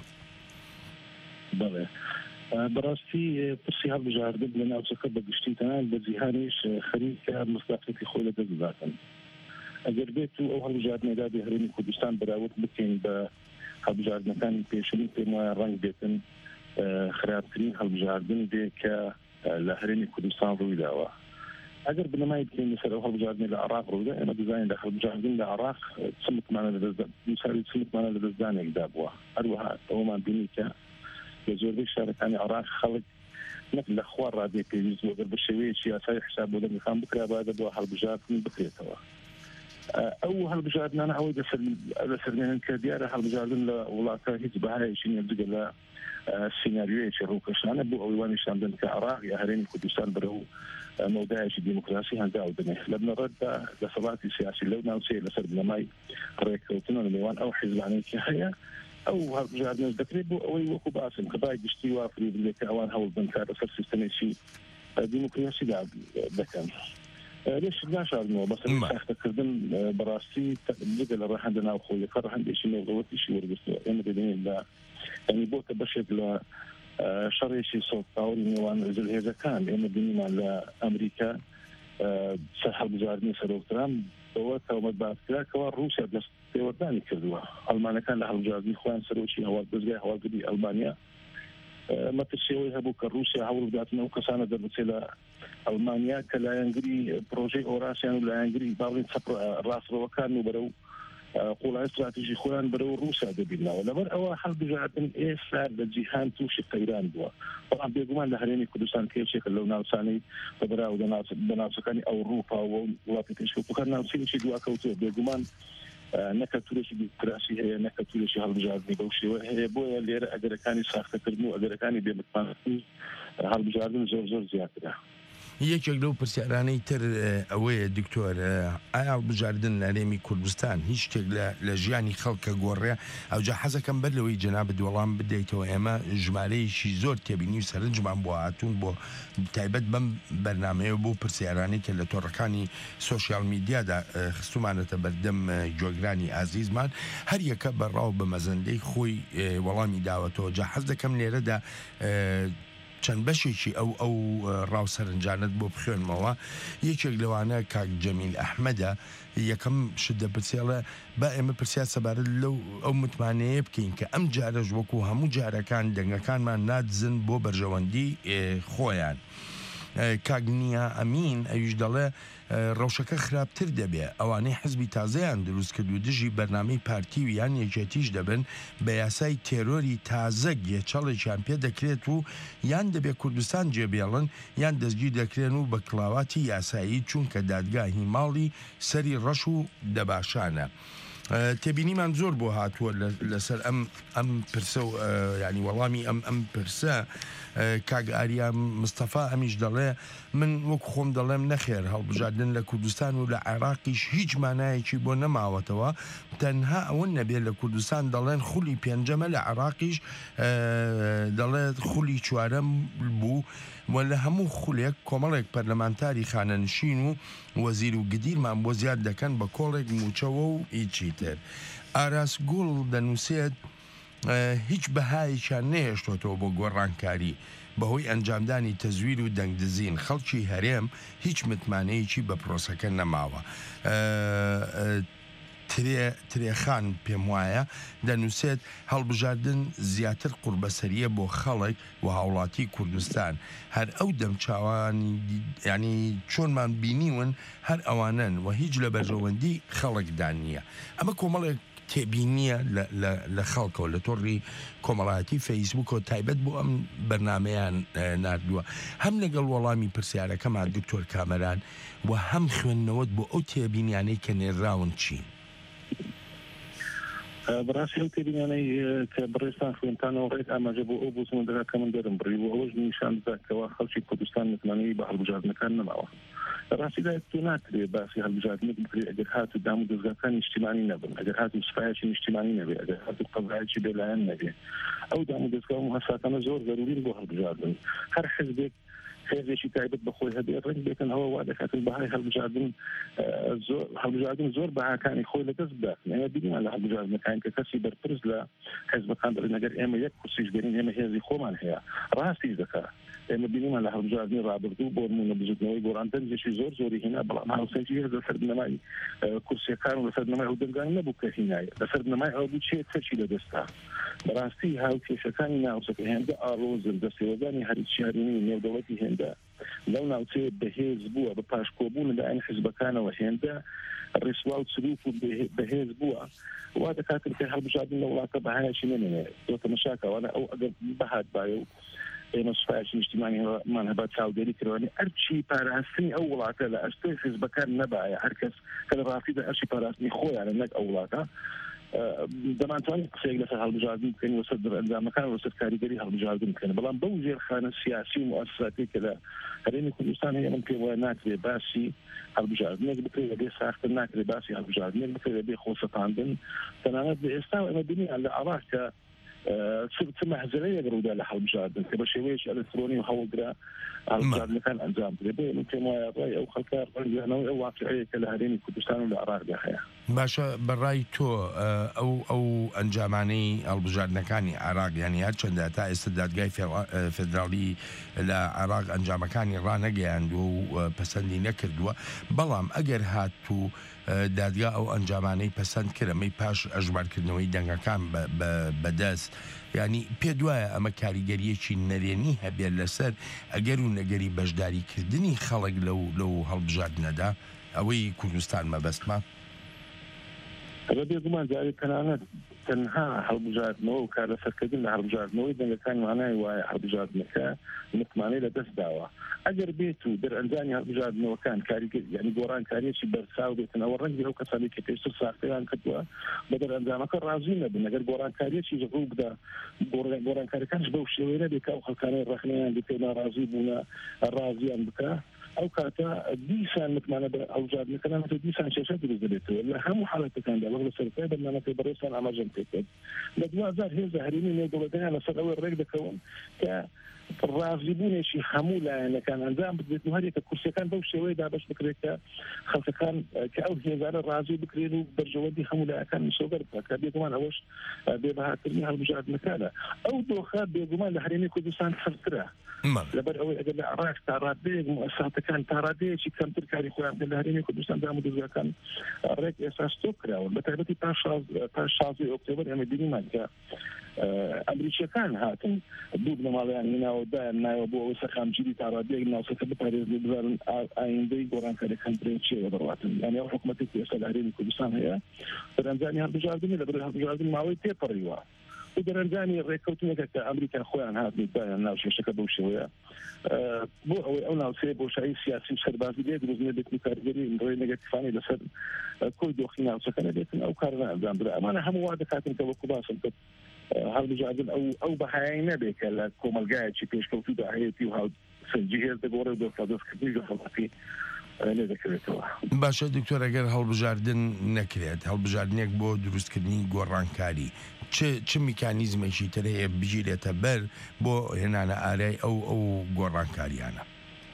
بەڵێ بەڕاستی پرسی هەڵبژاردن لە ناوچەکە بە گشتی تەنان بە جیهانیش خەریکە مستاقیەتی خۆی لەدەست دەداتن. ئەگەر بێت و ئەو هەڵبژاردنەدا بە هەرێمی کوردستان بەراورد بکەین بە هەڵبژاردنەکانی پێشەنی پێم وایە ڕەنگ بێتن خراپترین هەڵبژاردن بێ کە لە هەرێمی کوردستان ڕووی داوە. ئەگەر بنەمای بکەین لەسەر ئەو هەڵبژاردنی لە عراق ڕوویدا ئێمە دەزانین لە هەڵبژاردن لە عراق چمتمانە لەدەستدانی چمتمانە لەدەستدانێکدا بووە. هەروەها ئەومان بینی کە لە زۆربەی شارەکانی عراق خەڵک نەک لە خوا ڕادێ پێویست بوو ئەگەر بە شێوەیەکی یاسای حساب بۆ دەمیخان بکرا باید بۆ هەڵبژاردن بکرێتەوە. ئەو هەڵبژاردنانە ئەوەی لەسەرمێنن کە دیارە هەڵبژاردن لە وڵاتە هیچ بەهایەکی نییە جگە لە سیناریۆیەکی ڕووکەشانە بۆ ئەوەی وانیشتان بدەن کە عراق یا هەرێمی کوردستان بەرەو مەودایەکی دیموکراسی هەنگاو بنێ. لە بنەڕەتدا دەسەڵاتی سیاسی لەو ناوچەیە لەسەر بنەمای ڕێککەوتنە لە نێوان ئەو حیزبانێکی هەیە ئەو هەڵبژاردنەش دەکرێت بۆ ئەوەی وەکو باسم کە بای گشتی وافری بێت کە ئەوان هەوڵ بن کار لەسەر سیستەمێکی دیموکراسیدا دەکەن. ليش ناشارنەوە بەسەر ساختەکردن بەڕاستی جگە لە ڕەهەندە ناوخۆیەکە ڕەهەندێکی نێودەوڵەتیشی وەرگرتووە. ئێمە دەبینین لە ئەنی بۆتە بەشێک لە شەڕێکی سۆڵتاوەری نێوان زلهێزەکان ئێمە بینیمان لە ئەمریکا سەر هەڵبژاردننی سەرۆکترام بەوە تاومەتبارکراکەوە رووسیا دەست پێوەردانی کردووە. ئەڵمانەکان لە هەڵبژاردننی خۆیان سەرۆکی هەواڵ دەستگای هەواڵگری ئەڵمانیا مەترسیەوەی هەبوو کە رووسیا هەوڵ بداتنەوە کەسانە دەربچێت لە ئەڵمانیا کە لایەنگری پرۆژەی ئۆراسیان و لایەنگری باڵین ڕاستەوەکان و بەرەو قوڵای استراتیژی خۆیان بەرەو رووسیا دەبینەوە. لەبەر ئەوە هەڵبژاردن ئێستا لە جیهان تووشی قەیران بووە. بەڵام بێگومان لە هەرێمی کوردستان کێشێکە لەو ناوچانەی بەبراو بە ناوچەکانی ئەوروپا و وڵاتی پێشکەوتووەکان ناوچەیەکی دواکەوتووە. بێگومان نەکەتورێکی دیموکراسی هەیە نەکەتورێکی هەڵبژاردننی بەو شێوە هەیە. بۆیە لێرە ئەگەرەکانی ساختەکردن و ئەگەرەکانی بێمتمانەتی هەڵبژاردن زۆر زۆر زیاترە. یەکێک لەو پرسیارانەی تر ئەوەیە دکتۆر ئایا هەڵبژاردن لە هەرێمی کوردستان هیچ شتێک لە ژیانی خەڵکە گۆڕێ؟ ئەوجا حەزەکەم بەر لەوەی جەنابەت وەڵام بدەیتەوە. ئێمە ژمارەیەکی زۆر تێبینی و سەرنجمان بۆ هاتوون بۆ تایبەت بەم بەرنامەیە بۆ پرسیارانی کە لە تۆڕەکانی سۆشیال میدیادا خستومانەتە بەردەم جۆگرانی ئازیزمان هەر یەکە بەڕاو بە مەزەندەی خۆی وەڵامی داوەتەوە. جا حەز دەکەم لێرەدا چەند بەشێکی ئەو ئەو ڕاوسەرنجانت بۆ بخوێنمەوە. یەکێک لەوانە کاک جەمیل ئەحمەدە یەکەم شت دەپرسێڵە با ئێمە پرسیار سەبارەت لەو ئەو متمانەیە بکەین کە ئەم جارەش وەکو هەموو جارەکان دەنگەکانمان نادزن بۆ بەرژەوەندی خۆیان. کاگنیا ئەمین ئەویش دەڵێ ڕەوشەکە خراپتر دەبێ. ئەوانەی حزبی تازەیان دروست کرد و دژی بەرنامەی پارتی و یان یەکێتیش دەبن بە یاسای تێرۆری تازە گێچەڵێکیان پێ دەکرێت و یان دەبێت کوردستان جێبێڵن یان دەستگیر دەکرێن و بە کڵاواتی یاسایی چونکە دادگاهی ماڵی سەری ڕەش و دەباشانە. تێبینیمان زۆر بۆ هاتووە لەسەر ئەم ئەم پرسە و ینی وەڵامی ئەم ئەم پرسە کاگ ئاریام مستەفا ئەمیش دەڵێ من وەک خۆم دەڵێم نەخێر هەڵبژاردن لە کوردستان و لە عێراقیش هیچ مانایەکی بۆ نەماوەتەوە تەنها ئەوە نەبێت لە کوردستان دەڵێن خولی پێنجەمە لە عێراقیش دەڵێت خولی چوارەم بوو و لە هەموو خولێک کۆمەڵێک پەرلەمانتاری خانەنشین و وەزیر و گدیرمان بۆ زیاد دەکەن بە کۆڵێک موچەوە و هیچی تر. ئاراس گوڵ دەنووسێت هیچ بەهایشان نێشتۆتەوە بۆ گۆڕانکاری بەهۆی ئەنجامدانی تەزویر و دەنگدزین خەڵکی هەرێم هیچ متمانەیەکی بە پرۆسەکە نەماوە. ترێخان پێم وایە دەنووسێت هەڵبژاردن زیاتر قوربەسەریە بۆ خەڵک و هاوڵاتی کوردستان هەر ئەو دەمچاوانی ینی چۆنمان بینیون هەر ئەوانن و هیچ لە بەرژەوەندی خەڵکدان نییە. ئەمە کۆمەڵێک تێبینیە لە خەڵکەوە لە تۆڕی کۆمەڵایەتی فەیسبووک و تایبەت بۆ ئەم بەرنمەیان نردووە هەم لەگەڵ وەڵامی پرسیارەکەمان دکتۆر کامەران و هەم خوێندنەوەت بۆ ئەو تێبینیانەی کە نێراون چین. بەڕاستی ئەو تێبینیانەی کە بڕێستان خوێنتانەوە ڕێک ئاماژە بۆ ئەو بۆچمەندەکە من دەرم بڕی و ئەوەش نیشان دەکەوە خەڵکی کوردستان متمانەی بە هەڵبژاردنەکان نەماوە. ڕاستیدا تۆ ناکرێت باسی هەڵبژاردنێک بکرێت ئەگەر هاتو دام و دەستگاکانی نیشتیمانی نەبن، ئەگەر هاتو سوپایەکی نیشتیمانی نەبێت، ئەگەر هاتو قەزایەکی بێلایەن نەبێت. ئەو دام و دەستگا و مؤسساتانە زۆر ضرورین بۆ هەڵبژاردن. هەر حزبێک حێزێکی تایبەت بەخۆی هەبێت ڕنگ بێتن ئەوە وا دەکاتن بەهای هەڵبژاردن هەڵبژاردن زۆر بەهاکانی خۆی لەدەست بدات. ئێمە بینیمان لە هەڵبژاردنەکان کە کەسی بەرپرس لە حزبەکان دەڵێن ئەگەر ئێمە یەک کورسیش دێنین ئێمە هێزی خۆمان هەیە ڕاستیش دەکات. ئێمە بینیمان لە هەڵبژاردنی ڕابردوو بۆ نمونە بزوتنەوەی گۆڕان دەنجێکی زۆر زۆری هێنا بەڵام هاوسەنگی هێز لەسەر بنەمای کورسیەکان و لەسەر بنەمای ئەو دەنگان نەبوو کە هینایە لەسەر بنەمای ئەو بوو چێ کەچی لەدەستا. بەڕاستی هاوکێشەکانی ناوچەکە هێندە ئاڵۆزن دەستێوەدانی هەریچی هەرێمی نێودەوڵەتی هێندە لەو ناوچەیە بەهێز بووە بە پاشکۆبوون لەلایەن حیزبەکانەوە هێندە ڕیسوا و سلوک و بەهێز بووە وا دەکاتن کە هەڵبژاردن لە وڵاتە بەهایەکی نەمێنێ زۆر تەماشاکەوانە ئەو ئەگەر بەهات بایە و ئێمە سوپایەکی نیشتیمانیمان هەبات چاودێری کردوانی ئەرچی پاراستنی ئەو وڵاتە لە ئەستۆی حیزبەکان نەبایە هەر کەس کە لە ڕاستیدا ئەرچی پاراستنی خۆیانە نەک ئەو وڵاتە دەمانتوانین قسەیەک لەسەر هەڵبژاردن بکەین وەسەر ئەنجامەکان وەسەر کاریگەری هەڵبژاردن بکەین بەڵام بەو ژێرخانە سیاسی و مؤسساتی کە لە هەرێمی کوردستان هەیە من پێم وایە ناکرێت باسی هەڵبژاردنێک بکرێت لەبێ ساختن ناکرێت باسی هەڵبژاردنێک بکرێت لەبێ خۆسەپاندن تەنانەت لە ئێستا ئێمە بینیان لە عێراق کە چ مەحزەرەیەک ڕوودا لە هەڵبژاردن کە بە شێوەیەکی ئەلکترۆنی و هەوڵگرا هەڵبژاردنەکان ئەنجام بدرێت بۆ من پێم وایە ڕای ئەو خەڵکە ڕەنگیانەوەی ئەو واقعەیە کە لە هەرێمی کوردستان و لە عێراقدا هەیە. باشە بەڕای تۆ ئەو ئەو ئەنجامانەی هەڵبژاردنەکانی عێراق یانی هەر چەندە تا ئێستا دادگای فێدراڵی لە عێراق ئەنجامەکانی ڕانەگەیاند و پەسەندی نەکردووە بەڵام ئەگەر هاتوو دادگا ئەو ئەنجامانەی پەسەند کردەمەی پاش ئەژمارکردنەوەی دەنگەکان بەدەست ینی پێ دوایە ئەمە کاریگەریەکی نەرێنی هەبێت لەسەر ئەگەر و نەگەری بەشداریکردنی خەڵک لەو لەو هەڵبژاردنەدا ئەوەی کوردستان مەبەستمە ئەگە بێگومان جارێ تەنانەت تەنها هەڵبژاردنەوە و کارەسەرکردن لە هەڵبژاردنەوەی دەنگەکان مانای وایە هەڵبژاردنەکە متمانەی لەدەست داوە ئەگەر بێت و دەرئەنجامی هەڵبژاردنەوەکان کاریگەری یعنی گۆڕانکاریەکی بەرچاو بێتن ئەوە ڕەنگی ئەو کەسانی کە پێشتر ساختەیان کردووە بە دەرئەنجامەکە ڕازی نەبن ئەگەر گۆڕانکاریەکی ڕوو بدا گۆڕانکاریەکانش بەو شێوەیە نەبێت کە ئەو خەڵکانەی ڕەخنەیان بێت ناڕازی بوونە ڕازیان بکە ئەو کاتە دیسان متمانە بە هەڵبژاردنەکەیان دیسان کێشە دروست دەبێتەوە لە هەموو حاڵەتەکاندا وەک لە سەرەتای بەرنامەکەی بەڕێستان ئاماژەم پێ کرد لە دوو هەزار هێزە هەرێمی نێودەوڵەتیان لەسەر ئەوەی ڕێک دەکەون کە ڕازیبوونێکی هەموو لایەنەکان ئەنجام بدرێت و هەرێکە کورسەکان بەو شێوەیە دابەش بکرێت کە خەڵکەکان کە ئەو هێزانە ڕازی بکرێن و بەرژەوەندی هەموو لایەکان مسۆبەر بکات کە بێگومان ئەوەش بێبەهاتکردنی هەڵبژاردنەکانە ئەو دۆخە بێگومان لە هەرێمی کوردستان سەرترە لەبەر ئەوەی ئەگەر لە عێراق تا ڕادەیەک مؤسساتەکان تا ڕادەیەکی کەمتر کاری خۆیان لە هەرێمی کوردستان دام و دەستگاکان ڕێک ئێستا ستۆپ کراون بە تایبەتی پاش شازدەی ئۆکتۆبەر ئێمە بینیمان کە ئەمریکیەکان هاتن دوو بنەماڵیان هێناوەدایان نایەوە بۆ ئەوەی سەرخامگیری تا ڕادەیەک ناوچەکە بپارێزن بزانن ئایندەی گۆڕانکاریەکان برێن چێوە دەڕاتن یعنی ئەو حکوومەتێکی ئێستا لە هەرێمی کوردستان هەیە بەرەنجامی هەڵبژاردنی لەبەر هەڵبژاردن ماوەی تێپەڕیوە دەرەنجانی ڕێککەوتنێکە کە ئەمریکا خۆیان هاتنیدایان ناو شێشەکە بەو شێوەیە بۆ ئەوەی ئەو ناوچەیە بۆشایی سیاسی سەربازی لێ دروست نەبێت کارگەری ڕێ نەگەتیفانی لەسەر کۆی دۆخی ناوچەکە نەبێتن ئەو کارە ئەنجام بدرا ئەمانە هەموو وا دەکاتن کە وەکو باسم کرد هەڵبژاردن ئەو ئەو بەهایە نەبێت کە لە کۆمەلگایەکی پێشکەوتودا هەیەی و هاو سەرنجی هێز دەگۆڕێ و دۆخەدەستکردنی دەخەڵاتی باشە دکتۆر ئەگەر هەڵبژاردن نەکرێت هەڵبژاردنێک بۆ دروستکردنی گۆڕانکاری چ میکانیزمێکی تر هەیە بگیرێتە بەر بۆ هێنانە ئارای ئەو ئەو گۆڕانکاریانە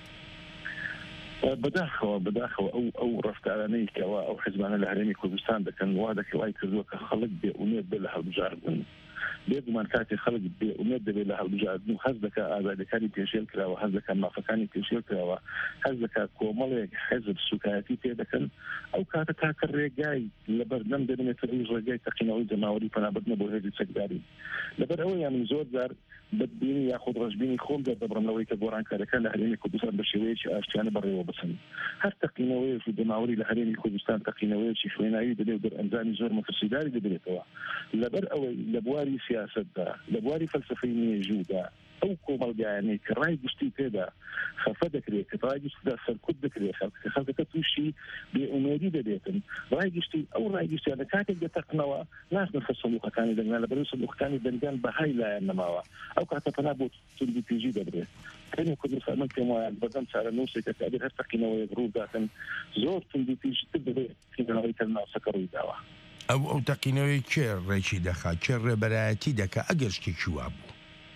بەداخەوە بەداخەوە ئەو ئەو ڕفتارانەی کەەوە ئەو حیزبانە لە هەرێمی کوردستان دەکەن وا دەکەوای کردووە کە خەڵک بێ ئومێد بێ لە هەڵبژاردن بێگومان کاتی خەڵک بێ ئومێد دەبێت لە هەڵبژاردن و هەز دەکات ئازادیەکانی پێشێل کراوە هەز دەکات مافەکانی پێشێل کراوە هەز دەکات کۆمەڵێک حزب سوکایەتی پێ دەکەن ئەو کاتە کاکە ڕێگای لەبەر نەم دەبێتە ڕێگای تەقینەوەی جەماوەری پەنابەتنە بۆ هێزی چەکداری لەبەر ئەوەیان زۆر جار بەدبینی یاخود ڕژبینی خۆم دەبڕمەوەی کە گۆڕانکاریەکان لە هەرێمی کوردستان بە شێوەیەکی ئاشتیانە بەڕێوە بچن هەر تەقینەوەیەکی جەماوەری لە هەرێمی کوردستان تەقینەوەیەکی خوێناوی دەبێت دەرئەنجامی زۆر مەترسیداری دەبێتەوە لەبەر ئەوەی لە بواری سیاسەتدا لە بواری فەلسفەی مێژوودا ئەو کۆمەڵگایانەی کە ڕای گشتی پێدا خەفە دەکرێت کە ڕای گشتدا سەرکوت دەکرێت خەڵکەکە تووشی بێئومێدی دەبێتن ڕای گشتی ئەو ڕای گشتیانە کاتێک دەتەقنەوە ناچنە سەر سندوقەکانی دەنگان لەبەر سندوقەکانی دەنگان بەهای لایەن نەماوە ئەو کاتە پەنا بۆ توندی پێژی دەبرێت کەنی کوردستان من پێم وایە بەدەم چارە نووسێکە کە ئەبێت هەر تەقینەوەیەک ڕووداتن زۆر توندی پێژی تر دەبێت تەقینەوەی کە ناوچەکە ڕوویداوە ئەو ئەو تەقینەوەی کێ ڕێکی دەخات کێ ڕێبەرایەتی دەکات ئەگەر شتێکی وا بوو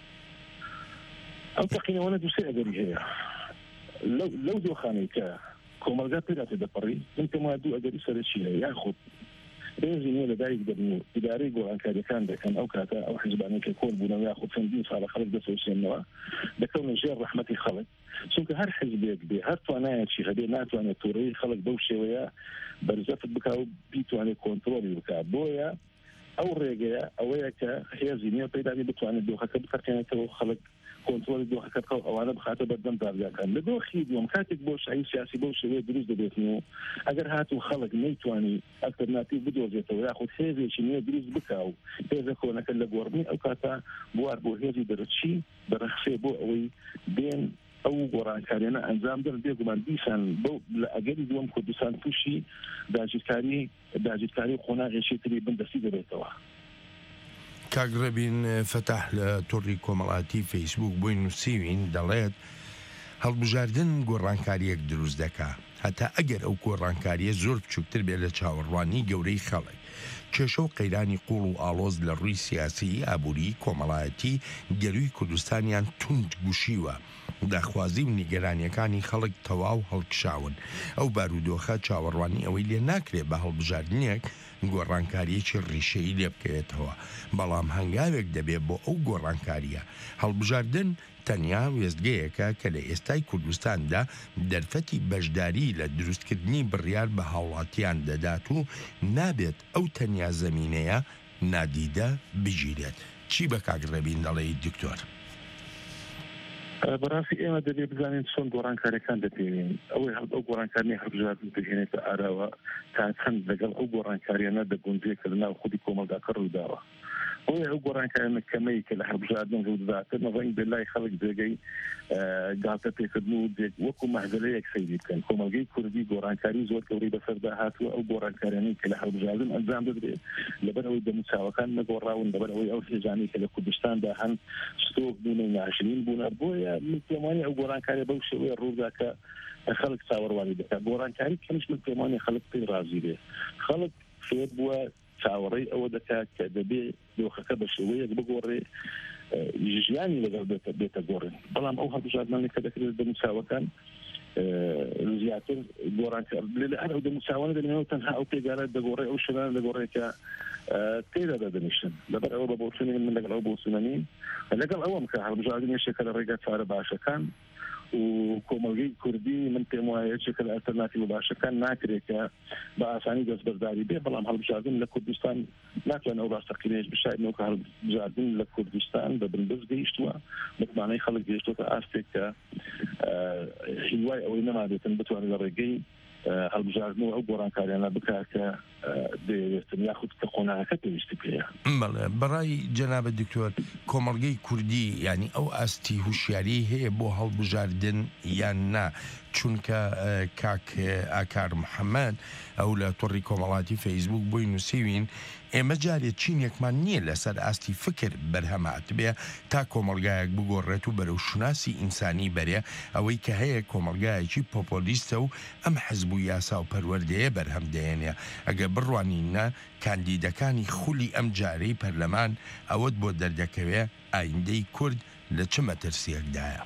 ئەو تەقینەوەنە دووسێ ئەگەری هەیە لەو دۆخانەی کە کۆمەلگا پێداتێ دەپەڕی من پێم وایە دوو ئەگەری سەرەکی هەیە یاخود ڕێزی نیە لە دایک دەبن و ئیدارەی گۆڕانکاریەکان دەکەن ئەو کاتە ئەو حیزبانەی کە کۆن بوونەوە یاخود چەندین ساڵە خەڵک دەسەوسێنەوە دەکەونە ژێر ڕەحمەتی خەڵک چونکە هەر حیزبێک بێ هەر توانایەکی هەبێ ناتوانێت تووڕەی خەڵک بەو شێوەیە بەرزەفت بکا و بیتوانێت کۆنتڕۆلی بکات بۆیە ئەو ڕێگەیە ئەوەیە کە هێزی نیە پەیدانی بتوانێت دۆخەکە بکەێنێتەوە خەڵک کۆنتڕۆلی دۆخەکە بکە و ئەوانە بخاتە بەردەم دادگاکان لە دۆخی دووەم کاتێک بۆ شایی سیاسی بەو شێوەیە دروست دەبێتن و ئەگەر هاتوو خەڵک نەیتوانی ئەلتەرناتیڤ بدۆزێتەوە یاخود هێزێکی نیە دروست بکا و هێزە کۆنەکە لە گۆڕنی ئەو کاتە بوار بۆ هێزی دەرەچی بەرەخسێ بۆ ئەوەی بێن ئەو گۆڕانکاریانە ئەنجام دەن بێگومان دیسان بەو لە ئەگەری دووەم کوردستان تووشی داگیرکاری داگیرکاری خۆناغێکی تری بندەسی دەبێتەوە کاگڕەبین فەتاح لە تۆڕی کۆمەڵاتی فەیسبوک بۆی نووسیوین دەڵێت هەڵبژاردن گۆڕانکاریەک دروست دەکا هەتا ئەگەر ئەو گۆڕانکاریە زۆر بچووکتر بێت لە چاوەڕوانی گەورەی خەڵک کێشە و قەیرانی قوڵ و ئاڵۆز لە ڕووی سیاسی ئابووری کۆمەڵایەتی گەروی کوردستانیان توند گوشیوە داخوازی و نیگەرانیەکانی خەڵک تەواو هەڵکشاون ئەو بارودۆخە چاوەڕوانی ئەوەی لێ ناکرێت بە هەڵبژاردنێک گۆڕانکاریەکی ڕیشەی لێ بکەوێتەوە بەڵام هەنگاوێک دەبێت بۆ ئەو گۆڕانکاریە هەڵبژاردن تەنیا وێستگەیەکە کە لە ئێستای کوردستاندا دەرفەتی بەشداری لە دروستکردنی بڕیار بە هاوڵاتیان دەدات و نابێت ئەو تەنیا زەمینەیە نادیدە بگیرێت چی بە کاگڕەبین دەڵێی دکتۆر بەڕاستی ئێمە دەبێت بزانین چۆن گۆڕانکاریەکان دەپێوین ئەوەی هەڵ ئەو گۆڕانکارنی هەڵبژاردن بهێنێتە ئاراوە تا چەند لەگەڵ ئەو گۆڕانکاریانە دەگونجێت کە لەناو خودی کۆمەلگاکە ڕووداوە ئەوەی ئەو گۆڕانکاریانە کەمەی کە لە هەڵبژاردن ڕووداتن ڕەنگ بێ لای خەڵک جێگەی گاتە پێکردن و وەکو مەحگەلەیەک سەیری بکەن کۆمەلگەی کوردی گۆڕانکاری زۆر گەورەی بەسەردا هاتووە ئەو گۆڕانکاریانەی کە لە هەڵبژاردن ئەنجام دەدرێت لەبەر ئەوەی دەموچاوەکان نەگۆڕاون لەبەر ئەوەی ئەو هێزانەی کە لە کوردستاندا هەن ستۆک بوون و ناشرین بوونە بۆیە من پێم وایە ئەو گۆڕانکاریە بەو شێوەیە ڕوودا کە خەڵک چاوەڕوانی دەکات گۆڕانکاری کەمیش من پێم وایە خەڵک پێی رازی بێ خەڵک فێر بووە چاوەڕێی ئەوە دەکات کە دەبێت دۆخەکە بە شێوەیەک بگۆڕێ ژیانی لەگەڵ بێتە گۆڕن بەڵام ئەو هەڵبژاردنانی کە دەکرێت دەموچاوەکان زیاتر گۆڕانکار لە هەر ئەو دەموچاوانە دەمێنەوە تەنها ئەو پێگارە دەگۆڕێ ئەو شوێنە دەگۆڕێکە تێدا دەدەنیشن لەبەر ئەوە بە بۆچوونی من لەگەڵ ئەو بۆچوونەنین لەگەڵ ئەوەم کە هەڵبژاردن یەکێکە لە ڕێگە چارە باشەکان و کۆمەلگەی کوردی من پێم وایە یەکێکە لە ئەلتەرناتیڤ باشەکان ناکرێت کە بە ئاسانی دەستبەرداری بێ بەڵام هەڵبژاردن لە کوردستان ناتوانێت ئەو ڕاستەقینەیەش بشارێنەوە کە هەڵبژاردن لە کوردستان بە بنبست گەیشتووە متمانەی خەڵک گەیشتووەتە ئاستێک کە هیوای ئەوەی نەمابێتن بتوانێت لە ڕێگەی هەڵبژاردنەوە ئەو گۆڕانکاریانە بکات کە دەوێتن یاخود کە قۆناغەکە پێویستی پێەیە. بەڕای جەنابە دکتۆر کۆمەڵگەی کوردی ینی ئەو ئاستی هوشیاری هەیە بۆ هەڵبژاردن یان نا چونکە کاک ئاکار محەممەد ئەو لە تۆڕی کۆمەڵاتی فەیسبوک بۆی نووسیوین ئێمە جارێت چینێکمان نییە لەسەر ئاستی فکر بەرهەمات بێ تا کۆمەلگایەک بگۆڕێت و بەرەو شناسی ئینسانی بەرێ ئەوەی کە هەیە کۆمەلگایەکی پۆپۆلیستە و ئەم حزب و یاسا و پەروەردەیە بەرهەم دێنێ ئەگە بڕوانینە کاندیدەکانی خولی ئەم جارەی پەرلەمان ئەوەت بۆ دەردەکەوێ ئایندەی کورد لە چ مەترسیەکدایە.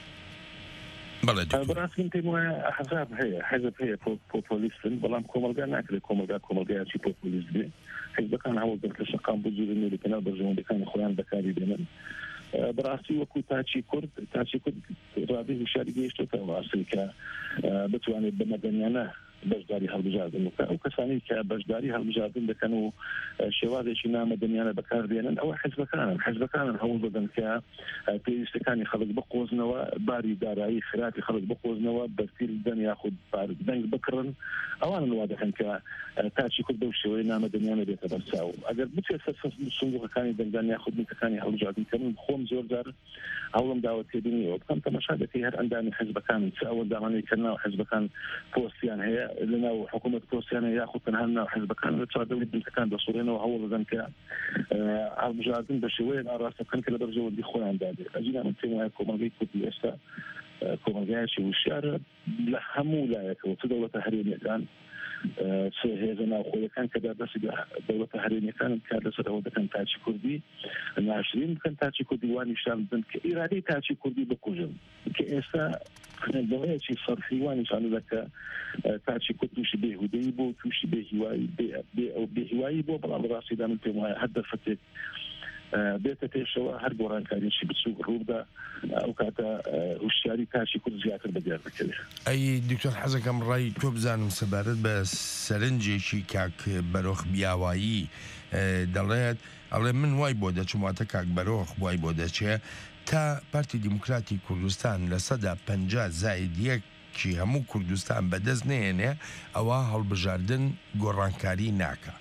بەڕاستین پێم وایە حەزاب هەیە حەزب هەیە پۆپۆلیستن بەڵام کۆمەلگا ناکرێت کۆمەلگا کۆمەلگایکی پۆپۆلیست بێ حیزبەکان هەوڵ دەن کە شەقام بجوورن و لەکەناو بەرژەوەندەکانی خۆیان بەکاری بێنن. بەڕاستی وەکو تاچی کورد تاچی کورد ڕادی هوشیاری گەیشتۆتەوە ئاسڵی کە بتوانێت بە مەدەنیانە بەشداری هەڵبژاردن وکە ئەو کەسانی کە بەشداری هەڵبژاردن دەکەن و شێوازێکی نامەدەنیانە بەکاردێنن ئەوە حیزبەکانن حیزبەکانن هەوڵ بدەن کە پێویستەکانی خەڵک بقۆزنەوە باری دارایی خراپی خەڵک بقۆزنەوە بەرتیل بدەن یاخود دەنگ بکڕن ئەوانن وا دەکەن کە تاچی کورد بەو شێوەی نامەدەنیانە بێتە بەرچاو ئەگەر بچێت سەر سندوقەکانی دەنگدان یاخود میکەکانی هەڵبژاردنکردن خۆم زۆر جار هەوڵم داوت تێبینیەوە بکەم تەماشا دەکەی هەر ئەندامی حیزبەکان چ ئەوە دامانەیکردنەوە حیزبەکان پۆستیان هەیە لەناو حکوومەت پۆستیانە یاخود تەنها ناو حیزبەکان لە چاردەوری بنکەکان دەسوڕێنەوە هەوڵ دەدەن کە هەڵبژاردن بە شێوەیە ناڕاستە بکەن کە لە بەرژەوەندی خۆیان دادێت ئەجینا من پێم وایە کۆمەلگەی کوردی ئێستا کۆمەلگایەکی وشیارە لە هەموو لایەکەوە چ دەوڵەتە هەرێمیەکان هێزە ناوخۆیەکان کە دەستی دەوڵەتە هەرێمیەکانن کار لەسەر ئەوە دەکەن تاچی کوردی ناشرین بکەن تاچی کوردی وانیشان بدەن کە ئیرادەی تاچی کوردی بکوژن کە ئێستا دەوەیەکی سەرفی وانیشان دەکە تاچی کورد تووشی بێهودەیی بۆ تووشی بێهیوایی بێ ئەو بێهیوایی بۆ بەڵام ڕاستیدا من پێم وایە هەر دەفتێک بێتە پێشەوە هەر گۆڕانکاریشی بچوو ڕوودا ئەو کاتە هوشیاری تاچی کورد زیاتر بەدیار دەکەوێت. ئەی دکتۆر حەزەکەم ڕای تۆ بزانم سەبارەت بە سەرنجێکی کاک بەرۆخ بیاوایی دەڵێت ئەڵێ من وای بۆ دەچواتە کاک بەرۆخ وای بۆ دەچێ تا پارتی دیموکراتی کوردستان لە سەدا پەنجا زائید یەکی هەموو کوردستان بەدەست نێنێ ئەوە هەڵبژاردن گۆڕانکاری ناکە.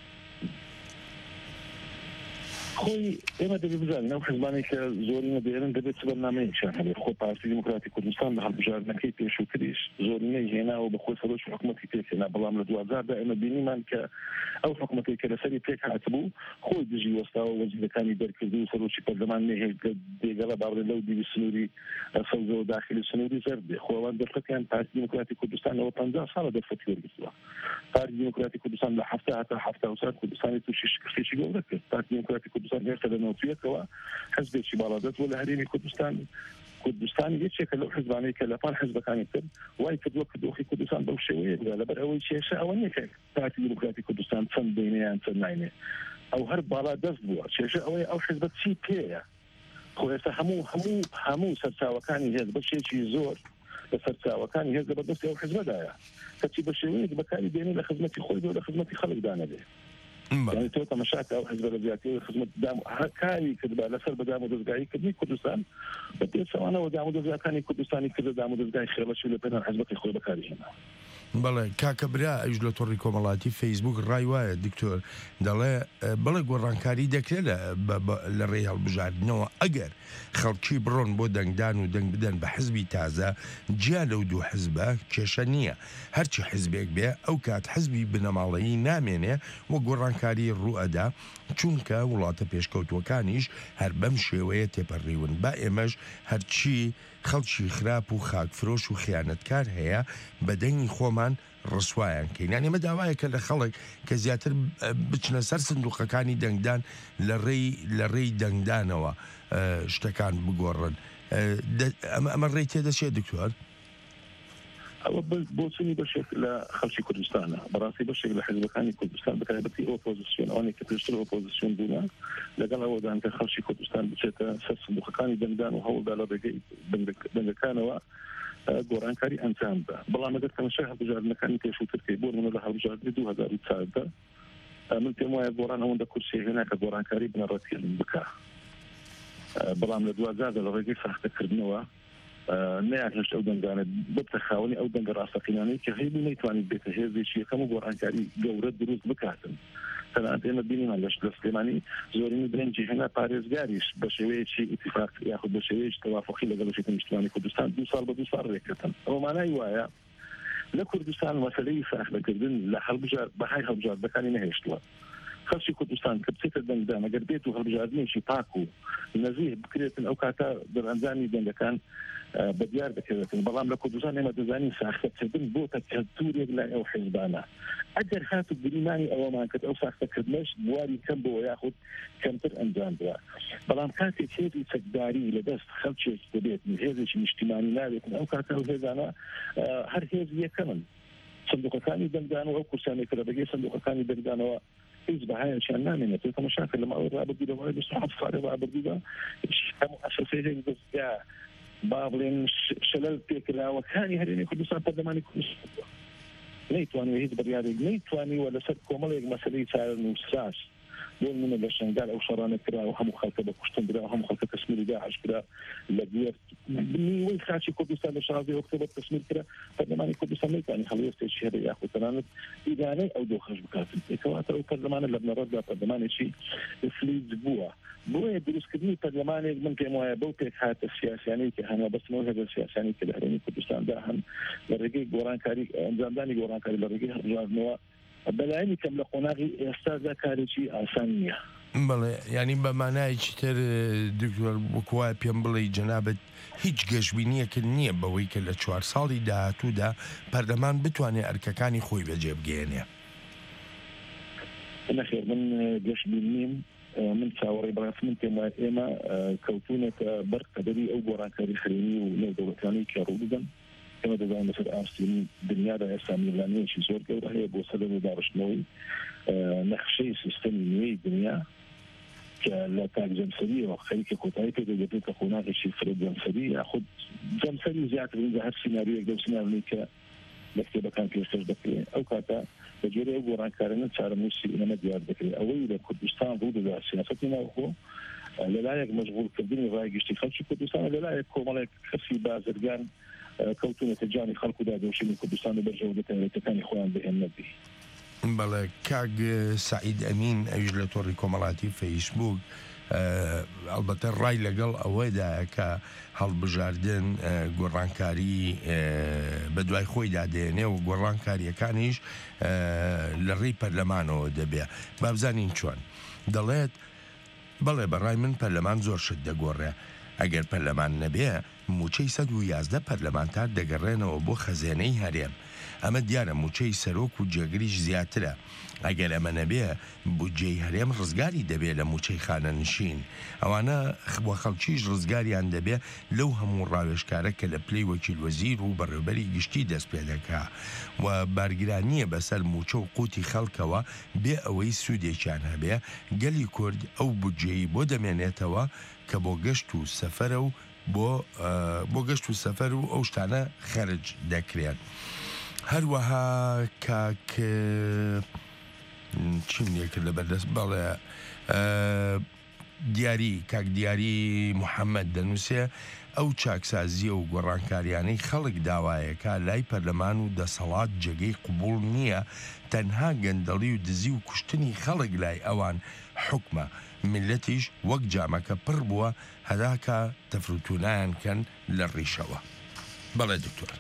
خۆی ئێمە دەبێت بزانین ئەو حیزبانەی کە زۆری نەدێرن دەبێت چ بەرنامەیەکیان هەبێت خۆ پارتی دیموکراتی کوردستان بە هەڵبژاردنەکەی پێشووتریش زۆرینەی هێناوە بە خۆی سەرۆکی حکوومەتی پێکهێنا بەڵام لە دوازاردا ئێمە بینیمان کە ئەو حکوومەتێک کە لەسەری پێک هاتبوو خۆی دژی وەستاوە وەزیرەکانی دەرکردی و سەرۆکی پەرلەمان نەهێت دێگەڵە باوەڕێ لەو دیوی سنووری سەوزە و داخلی سنووری زەردێ خۆوان دەرفەتیان پارتی دیموکراتی کوردستان ئەوە پەنجا ساڵە دەرفەتی وەرگرتووە. پارتی دیموکراتی کوردستان لە هەفتە هەتا هەفتە و سات کوردستانی تووشی شکستێکی گەورە کرد. پارتی دیموکراتی کوردستان هێرتا لەنەوتویەکەوە حزبێکی باڵادەتەوە لە هەرێمی کوردستان کوردستان یەکێکە لەو حزبانەی کە لەپان حزبەکانی کرد وای کردووە کە دۆخی کوردستان بەو شێوەیە لەبەر ئەوەی کێشە ئەوە نیە کە پارتی دیموکراتی کوردستان چەند بینیان چەند ناینێ ئەو هەر باڵا دەست بووە کێشە ئەوەی ئەو حزبە چی پێیە خۆ ئێستا هەموو هەموو هەموو سەرچاوەکانی هێز بەشێکی زۆر لە سەرچاوەکانی هێز بەدەستی ئەو حزبەدایە کەچی بە شێوەیەک بەکاری دێنێ لە خزمەتی خۆی و لە خزمەتی خەڵکدا نەبێ. يعني تو تماشات او حزب الرياضي خدمه دام هكاي كذا لسر بدام دزغاي كدي كردستان بدي سوانا ودام دزغاي كردستاني كذا دام دزغاي خير شو لبنا حزبك خوي بكاري هنا بەڵێ کاکە برا ئەوش لە تۆڕی کۆمەڵاتی فەیسبوک ڕای وایە دکتۆر دەڵێ بڵێ گۆڕانکاری دەکرێت لە ڕێی هەڵبژاردنەوە ئەگەر خەڵکی بڕۆن بۆ دەنگدان و دەنگ بدەن بە حزبی تازە جیا لەو دوو حزبە کێشە نییە هەرچی حزبێک بێ ئەو کات حزبی بنەماڵەیی نامێنێ وە گۆڕانکاری ڕوئەدا چونکە وڵاتە پێشکەوتوەکانیش هەر بەم شێوەیە تێپەڕیون با ئێمەش هەرچی خەڵکی خراپ و خاکفرۆش و خیانەتکار هەیە بە دەنگی خۆمان ڕسوایان کەینان ئێمە داوایەکە لە خەڵک کە زیاتر بچنە سەر سندوقەکانی دەنگدان لە ڕێی لە ڕێی دەنگدانەوە شتەکان بگۆڕن ئەمە ڕێی تێدەچێت دکتۆر ئەوە بۆچنی بەشێک لە خەڵکی کوردستانە بەڕاستی بەشێک لە حزبەکانی کوردستان بەتایبەتی ئۆپۆزیسیۆن ئەوانێک کە پێشتر ئۆپۆزیسیۆن بوون لەگەڵ ئەوەدان کە خەڵکی کوردستان بچێتە سەر سندوقەکانی دەنگدان و هەوڵدا لە ڕێگەی دەنگەکانەوە گۆڕانکاری ئەنجام بدا بەڵام ئەگەر تەماشای هەڵبژاردنەکانی پێشووترکەی بۆ منە لە هەڵبژاردنی دوو هەزار و چواردە من پێم وایە گۆڕان ئەوەندە کورسی هێنا کە گۆڕانکاری بنەڕەتیان بکە بەڵام لە دوازاردا لە ڕێگەی ساختەکردنەوە نیان هێشت ئەو دەنگانە ببتە خاوەنی ئەو دەنگە ڕاستەقینانەی کە هەیە نەیتوانێت بێتە هێزێکی یەکەم و گۆڕانکاری گەورە دروست بکاتن تەنانەت ئێمە بینیمان لە سلێمانی زۆرینی درەنجی هێنا پارێزگاریش بە شێوەیەکی ئیتیفاق یاخود بە شێوەیەکی تەوافقی لەگەڵ وەشێتە نیشتیمانی کوردستان دو ساڵ بە دو ساڵ ڕێککردن ئەوە مانای وایە لە کوردستان مەسەلەی ساختەکردن لە هەڵبژار بەهای هەڵبژاردەکانی نەهێشتووە خەڵکی کوردستان کە بچێتە دەنگدان ئەگەر بێت و هەڵبژاردنێکی پاک و نەزیه بکرێتن ئەو کاتە دەرئەنجامی دەنگەکان بەدیار دەکەوێتن بەڵام لە کوردستان ئێمە دەزانین ساختەکردن بۆتە کەلتورێک لای ئەو حیزبانە ئەگەر هاتو گریمانی ئەوەمان کرد ئەو ساختەکردنەش بواری کەم بۆ یاخود کەمتر ئەنجام درا بەڵام کاتێک هێزی چەکداری لەدەست خەڵکێک دەبێت هێزێکی نیشتیمانی نابێتن ئەو کاتە ئەو هێزانە هەر هێز یەکەمن سندوقەکانی دەنگدان و ئەو کورسانێک لە بەگەی سندوقەکانی دەنگدانەوە هیچ بەهایەکیان نامێنێت تەماشاکە لە ماوەی ڕابردووەوەی بیست و حەوت ساڵی ڕابردوودا هەموو ئەساسەیەک دەستگا با بڵێن شەلەل پێکراوەکانی هەرێمی کوردستان پەرلەمانی کوردستان نەیتوانێت هیچ بڕیارێک نەیتوانیوە لەسەر کۆمەڵێک مەسەلەی چارەنووسراش بۆ نمونە لە شنگال ئەو شەڕانە کرا و هەموو خەڵکە بە کوشتن درا و هەموو خەڵکە تەسمیری داعش کرا لە گوێر نیوەی خاچی کوردستان لە شازدەی ئۆکتۆبەر تەسمیر کرا پەرلەمانی کوردستان نەیتوانی هەڵوێستێکی هەبێ یاخود تەنانەت ئیدارەی ئەو دۆخەش بکاتن کەواتە ئەو پەرلەمانە لە بنەڕەتدا پەرلەمانێکی فلیج بووە بۆیە دروستکردنی پەرلەمانێک من پێم وایە بەو پێک هاتە سیاسیانەی کە هەنا بەسمەوە هەبێت سیاسیانی کە لە هەرێمی کوردستاندا هەن لە ڕێگەی گۆڕانکاری ئەنجامدانی گۆڕانکاری لە ڕێگەی هەڵبژاردنەوە بەلایەنی کەم لە قۆناغی ئێستادا کارێکی ئاسان نییە بڵێ ینی بە مانایکی تر دکتۆر وەکوای پێم بڵێ جەنابەت هیچ گەشتبینیەکرد نییە بەوەی کە لە چوار ساڵی داهاتوودا پەرلەمان بتوانێت ئەرکەکانی خۆی بەجێ بگەێنێ نەخێر من گەشتبین نیم من چاوەڕێی بەڕاست من پێم وایە ئێمە کەوتونێتە بەر قەدەری ئەو گۆڕانکاری خەرێمی و نێودەوڵەتیانی کە ڕوودەن ئێمە دەزانین لەسەر ئاستین دنیادا ئێستا میلانەیەکی زۆر گەورە هەیە بۆ سەبەب داڕشتنەوەی نەخشەی سیستەمی نوێی دنیا کە لە تاک جەمسەریەوە خەریکە کۆتایی پێ دەگەێتە قۆناغێکی فرێد جەمسەری یاخود جەمسەری زیاتر لە هەر سیناریۆیەک لەو سیناریۆی کە لە کتێبەکان پێشکەش دەکرێت ئەو کاتە بە جۆرە ئەو گۆڕانکارانە چارەنووسی ئێمە دیار دەکرێت ئەوەی لە کوردستان ڕوودەدا سیاسەتی ناوخۆ لەلایەک مەشغوڵکردنی ڕایگەشتی خەڵکی کوردستان لەلایەک کۆمەڵێک کەسی بازرگان کەوتونێتە جانی خەڵکودا دۆشینی کوردستان و بەرژەوە دەتەوێتەکانی خۆیان بهێن نەبی بەڵێ کاگ سعید ئەمین ئەویش لە تۆڕی کۆمەڵاتی فەیسبوک ئەلبەتە ڕای لەگەڵ ئەوەیدا کە هەڵبژاردن گۆڕانکاری بە دوای خۆیدا دێنێ و گۆڕانکاریەکانیش لە ڕێی پەرلەمانەوە دەبێ بابزانین چۆن دەڵێت بەڵێ بەڕای من پەرلەمان زۆر شت دەگۆڕێ ئەگەر پەرلەمان نەبێ موچەی سەد و یازدە پەرلەمانتار دەگەڕێنەوە بۆ خەزێنەی هەرێم ئەمە دیارە موچەی سەرۆک و جێگریش زیاترە ئەگەر ئەمە نەبێ بودجەی هەرێم ڕزگاری دەبێت لە موچەی خانەنشین ئەوانە بۆ خەڵکیش ڕزگاریان دەبێت لەو هەموو ڕاوێژکارە کە لە پلەی وەکیل وەزیر و بەڕێوەبەری گشتی دەست پێ دەکا و بارگرانیە بەسەر موچە و قوتی خەڵکەوە بێ ئەوەی سوودێکیان هەبێ گەلی کورد ئەو بودجەی بۆ دەمێنێتەوە کە بۆ گەشت و سەفەرە و بۆ بۆ گەشت و سەفەر و ئەو شتانە خەرج دەکرێت هەروەها کاک چیم لێکرد لە بەردەست بەڵێ دیاری کاک دیاری محەممەد دەنووسێ ئەو چاکسازیە و گۆڕانکاریانەی خەڵک داوایەکە لای پەرلەمان و دەسەڵات جێگەی قبول نییە تەنها گەندەڵی و دزی و کوشتنی خەڵک لای ئەوان حکمە ملەتیش وەک جامەکە پڕ بووە هەداکە تەفروتونایان کەن لە ڕیشەوە بەڵێ دکتۆر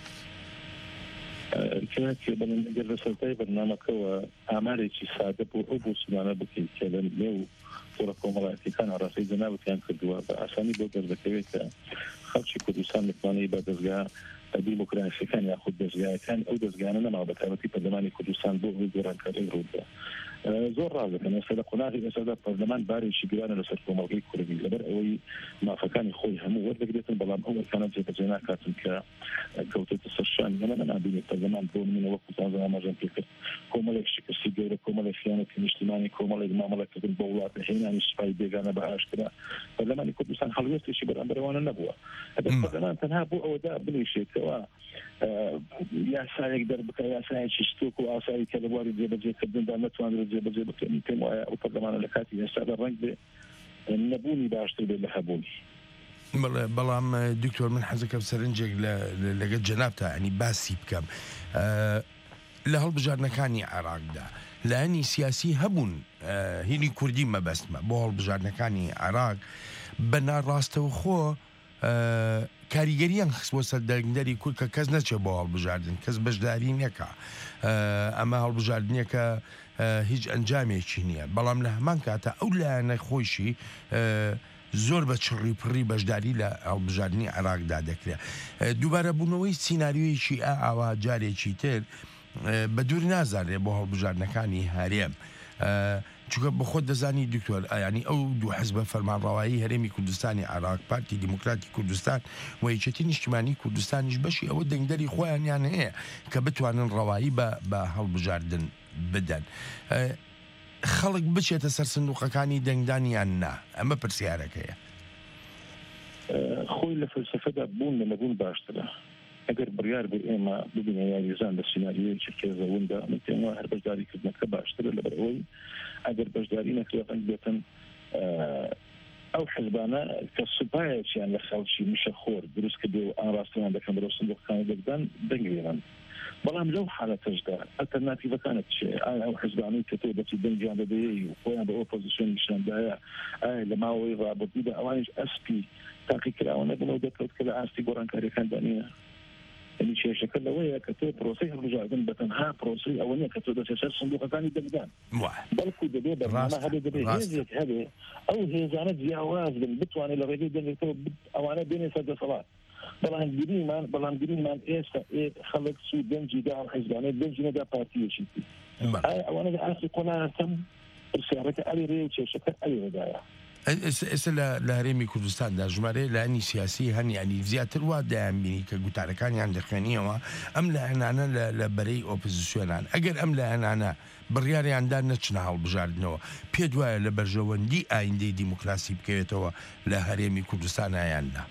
کەناکێ بەنەگەر لە سەرای بەرنامەکەەوە ئامارێکی سادە بۆ ئەو بۆ سومانە بکەیت کە لە نێو تۆڕە کۆمەڵایەتیەکان ڕاستەی جەنابەتیان کردووە بە ئاسانی بۆ دەردەکەوێت کە خەڵکی کوردستان بتوانێت بە دەستگا دیموکراسیەکان یاخود دەستگایەکان ئەو دەستگانە نەماوە بە تایبەتی پەرلەمانی کوردستان بۆ ئەوەی گۆڕانکاری ڕوودا زۆر ڕازەکەن ئێستا لە قۆناغی ئێستادا پەرلەمان بارێکی گرانە لەسەر کۆمەڵگەی کوردی لەبەر ئەوەی مافەکانی خۆی هەموو وەردەگرێتن بەڵام ئەو ئەرکانە جێبەجێ ناکاتن کە کەوتێتە سەر شان ئێمە نابینێت پەرلەمان بۆ نمونە وەکو تازە ئاماژەم پێ کرد کۆمەڵێک شکستی گەورە کۆمەڵێک خیانەتی نیشتیمانی کۆمەڵێک مامەڵەکردن بە وڵاتە هێنانی سوپای بێگانە بە ئاشکرا پەرلەمانی کوردستان هەڵوێستێکی بەرامبەرەوانە نەبووە ئەبێت پەرلەمان تەنها بۆ ئەوەدا بنووسێتەوە یاسایەک دەربکە یاسایەکی ستۆک و ئاسایی کە لە بواری جێبەجێکردندا نەتوانرێت جێبەجێ بکرێن پێم وایە ئەو پەرلەمانە لە کاتی ئێستادا ڕەنگ بێ نەبوونی باشتر بێت لە هەبوونی بەڵام دکتۆر من حەزەکە سەرنجێک لەگەڵ جەنابتە ینی باسی بکەم لە هەڵبژاردنەکانی عێراقدا لایەنی سیاسی هەبوون هینی کوردی مەبەستمە بۆ هەڵبژاردنەکانی عێراق بە ناڕاستەوە خۆ کاریگەریان خست بۆ سەردەنگدەری کورد کە کەس نەچێ بۆ هەڵبژاردن کەس بەشداری نەکا ئەمە هەڵبژاردنیەکە هیچ ئەنجامێکی نییە بەڵام لە هەمان کاتە ئەو لایەنە خۆشی زۆر بە چڕی پڕی بەشداری لە هەڵبژاردننی عێراقدا دەکرێت دووبارە بوونەوەی سینناریویەکی ئاوا جارێکی تر بە دوور نازانێ بۆ هەڵبژاردنەکانی هەرێم چونکە بە خۆت دەزانی دکتۆر ئایانی ئەو دوو حزبە فەرمانڕەوایی هەرێمی کوردستانی عێراق پارتی دیموکراتی کوردستان و یەکێتی نیشتیمانی کوردستانیش بەشی ئەوە دەنگدەری خۆیانیان هەیە کە بتوانن ڕەوایی بە هەڵبژاردن بدەن خەڵک بچێتە سەر سندوقەکانی دەنگدانیان نا ئەمە پرسیارەکەیە خۆی لە فەلسەفەدا بوون لە نەبوون باشترە ئەگەر بڕیار بێ ئێمە ببینە یاریزان لە سینناریۆیەکی کێزەوەندا من پێم وایە هەر بەشداریکردنەکە باشترە لەبەر ئەوەی ئەگەر بەشداری نەکرێتن بێتن ئەو حزبانە کە سوپایەکیان لە خەڵکی میشە خۆر دروست کردێ و ئاڕاستیان دەکەن بەرەو سندوقەکانی دەنگدان دەنگێنن بەڵام لەو حالەتەشدا ئەلتەرناتیڤەکانت چێ ئایا ئەو حزبانەی کە تۆ دەچی دەنگیان دەدەیە و خۆیان بە ئۆپۆزیسیۆن نیشاندایە ئایا لە ماوەی ڕابردوودا ئەوانیش ئەسپی تاقیکراوە نەبنەوە دەکەوت کە لە ئاستی گۆڕانکاریەکان دانینە یعنی کێشەکە لەوەیە کە تۆ پرۆسەی هەڵبژاردن بەتەنها پرۆسەی ئەوە نیە کە تۆ دەچێت سەر سندوقەکانی دەنگدان بەڵکو دەبێ بەرنامە هەبێ دەبێ هێزێک هەبێ ئەو هێزانە جیاواز بن بتوانێت لە ڕێگەی دەنگێتەوە ئەوانە بێنێ سەر دەسەڵات بەڵامگیریمان بەڵامگیریمان ئێستا خەڵک سوود دەنجی دا حیزبانەی دەنجی نەدا پارتیەکی ئایا ئەوانە لە ئاستی قۆناغەکەم پرسیارەکە ئەلی ڕێ و کێشەکە ئەلی ڕێدایە ئێستا لە هەرێمی کوردستاندا ژمارە لایەنی سیاسی هەنی ئەنی زیاتر وا دەیانبینی کە گوتارەکانیان دەخوێنیەوە ئەم لایەنانە لە بەرەی ئۆپۆزیسیۆنان ئەگەر ئەم لایەنانە بڕیاریاندا نەچنە هەڵبژاردنەوە پێ وایە لە بەرژەوەندی ئایندەی دیموکراسی بکەوێتەوە لە هەرێمی کوردستان یاندا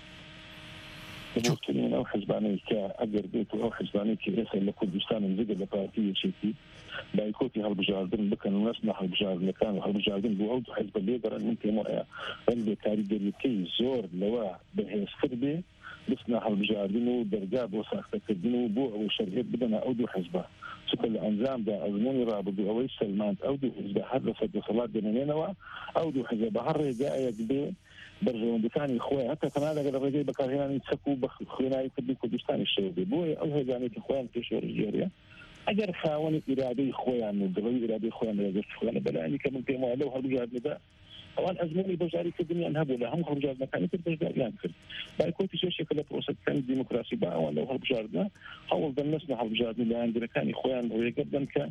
بۆترین ئەو حزبانەی کە ئەگەر بێت و ئەو حزبانەی کە ئێستا لە کوردستان زگە لە پارتیەکێتی بایکۆتی هەڵبژاردن بکەن و نەچنە هەڵبژاردنەکان و هەڵبژاردن بۆ ئەو حزب لێدەڕن من پێم وایە بەندێ کاریگەریەکەی زۆر لەوە بەهێزتر بێ بچنە هەڵبژاردن و دەرگا بۆ ساختەکردن و بۆ ئەو شەرهێت بدەنە ئەو دوو حزبە چونکە لە ئەنجامدا ئەزمموی ڕابردوو ئەوەی سەلماند ئەو دوو حزبە هەر لە سەر دەسەڵات دەمێنێنەوە ئەو دوو حزب بە هەر ڕێگایەک بێ بەرژەوەندەکانی خۆیان هەتا تەنها لەگەڵ ڕێگەی بەکارهێنانی چەک و بە خوێناوی کردی کوردستانی شەوە بێ بۆیە ئەو هێزانێکی خۆیان پێشوەرژێریە ئەگەر خاوەنی ئیرادەی خۆیان و دڵی ئیرادەی خۆیان لەگەر خۆیانە بەلایانی کە من پێم وایە لەو هەڵبژاردنەدا ئەوان ئەزمموی بەشداریکردنیان هەبوو لە هەموو هەڵبژاردنەکانی تر بەشداریان کرد بایکۆتی شێشێکە لە پرۆسەکانی دیموکراسی با ئەوان لەو هەڵبژاردنە هەوڵ دەن نەچنە هەڵبژاردنی لایەنگرەکانی خۆیان ڕێگە بدەن کە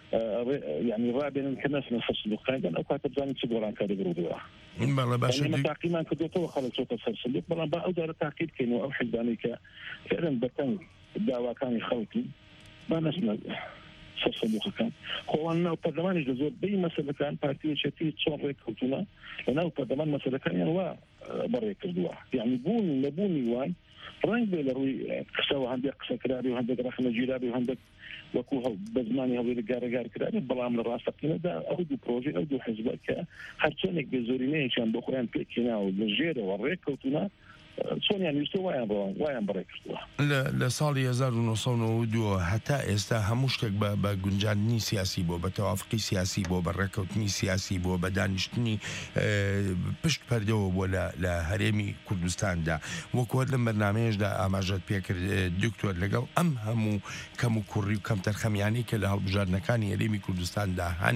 يعني رابطا كناس نفصل القاعدة أو كاتب زاني تقول عن كذا برودوا. بله باش. يعني تعقيمان كده تو خلص صوت السلسلة بلا بعد دار تعقيد كانوا أو حد يعني ك فعلا بتن الدعوة كان يخوتي ما نسمع سلسلة كان. هو أنه قدمان الجزء بي مثلا كان بارتي شتي تصور كوتنا لأنه قدمان مثلا كان يعني بريك الدواء يعني بون لبوني وان رنگ بلروي قسوا عندك قسا كراري وعندك رخنا جيرابي وعندك وكوها بزماني هذول جار كراري بلام لراسقنا ده أودو بروجي أودو حزب ك هرچنك بزورينه كان بخوان بيكنا والجيرة والريك وتنا شون يعني يستوى وين وين بريك لا لا صالي هزار ونصون ودو حتى استا هموشتك بجنجاني سياسي بو بتوافقي سياسي بو بركوتني سياسي بو بدانشتني بشت بردو ولا لا هرمي كردستان دا وكو هذا البرنامج دا اماجت بيكر دكتور لقال ام همو كم كوري كم ترخم يعني كلا هالبجارنكاني هرمي كردستان دا هن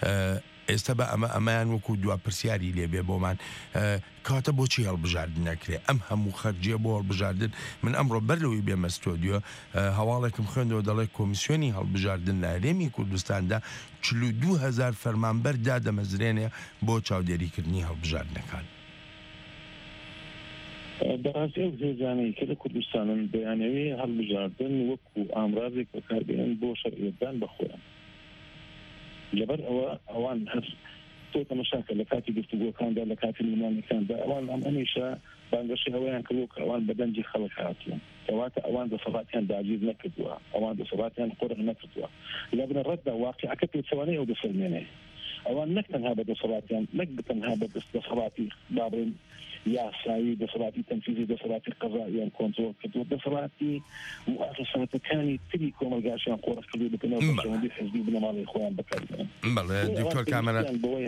ئێستا ئەمە ئەمایان وەکو دوا پرسیاری لێبێ بۆمان کاتە بۆچی هەڵبژاردن نەکرێ ئەم هەموو خەرجیە بۆ هەڵبژاردن من ئەمڕۆ بەر لەوەی بێمە ستۆدیۆ هەواڵێکم خوێندەوە دەڵێ کۆمیسیۆنی هەڵبژاردن لە هەرێمی کوردستاندا چل و دوو هەزار فەرمانبەر دادەمەزرێنێ بۆ چاودێریکردنی هەڵبژاردنەکان. بەڕاستی ئەو هێزانەی کە لە کوردستانن بەیانەوەی هەڵبژاردن وەکو ئامڕازێک بەکاربێنن بۆ شەرعیەتدان بەخۆیان لەبەر ئەوە ئەوان هەر تۆ تەماشاکە لە کاتی گفتوگۆکاندا لە کاتی لمانەکاندا ئەوان ئەم هەمیشە بانگەشی ئەوەیان کردو کە ئەوان بەدەنجی خەڵک هاتوون کەواتە ئەوان دەسەڵاتیان داگیر نەکردووە ئەوان دەسەڵاتیان قۆرغ نەکردووە لە بنەڕەتدا واقعەکە پێچەوانەی ئەو دەسەلمێنێ ئەوان نەک تەنها بە دەسەڵاتیان نەک تەنها بە دەسەڵاتی بابڕین یاسایی دەسەڵاتی تەنفیزی دەسەڵاتی قەزاییان کۆنترۆل کردووە دەسەڵاتی مؤسساتەکانی تری کۆمەلگاشیان قۆڕ کردو بکەنەوە بەشەوەندی حزبی بنەماڵی خۆیان بەکاردێنن. بەڵێ دکتۆر کامەرە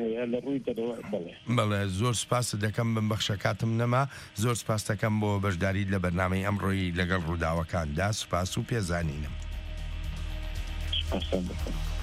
بەڵێ زۆر سپاس دەکەم بم بەخشە کاتم نەما زۆر سپاس دەکەم بۆ بەشداری لە بەرنامەی ئەمڕۆی لەگەڵ ڕووداوەکاندا سپاس و پێزانینم. سپاس دەکەم.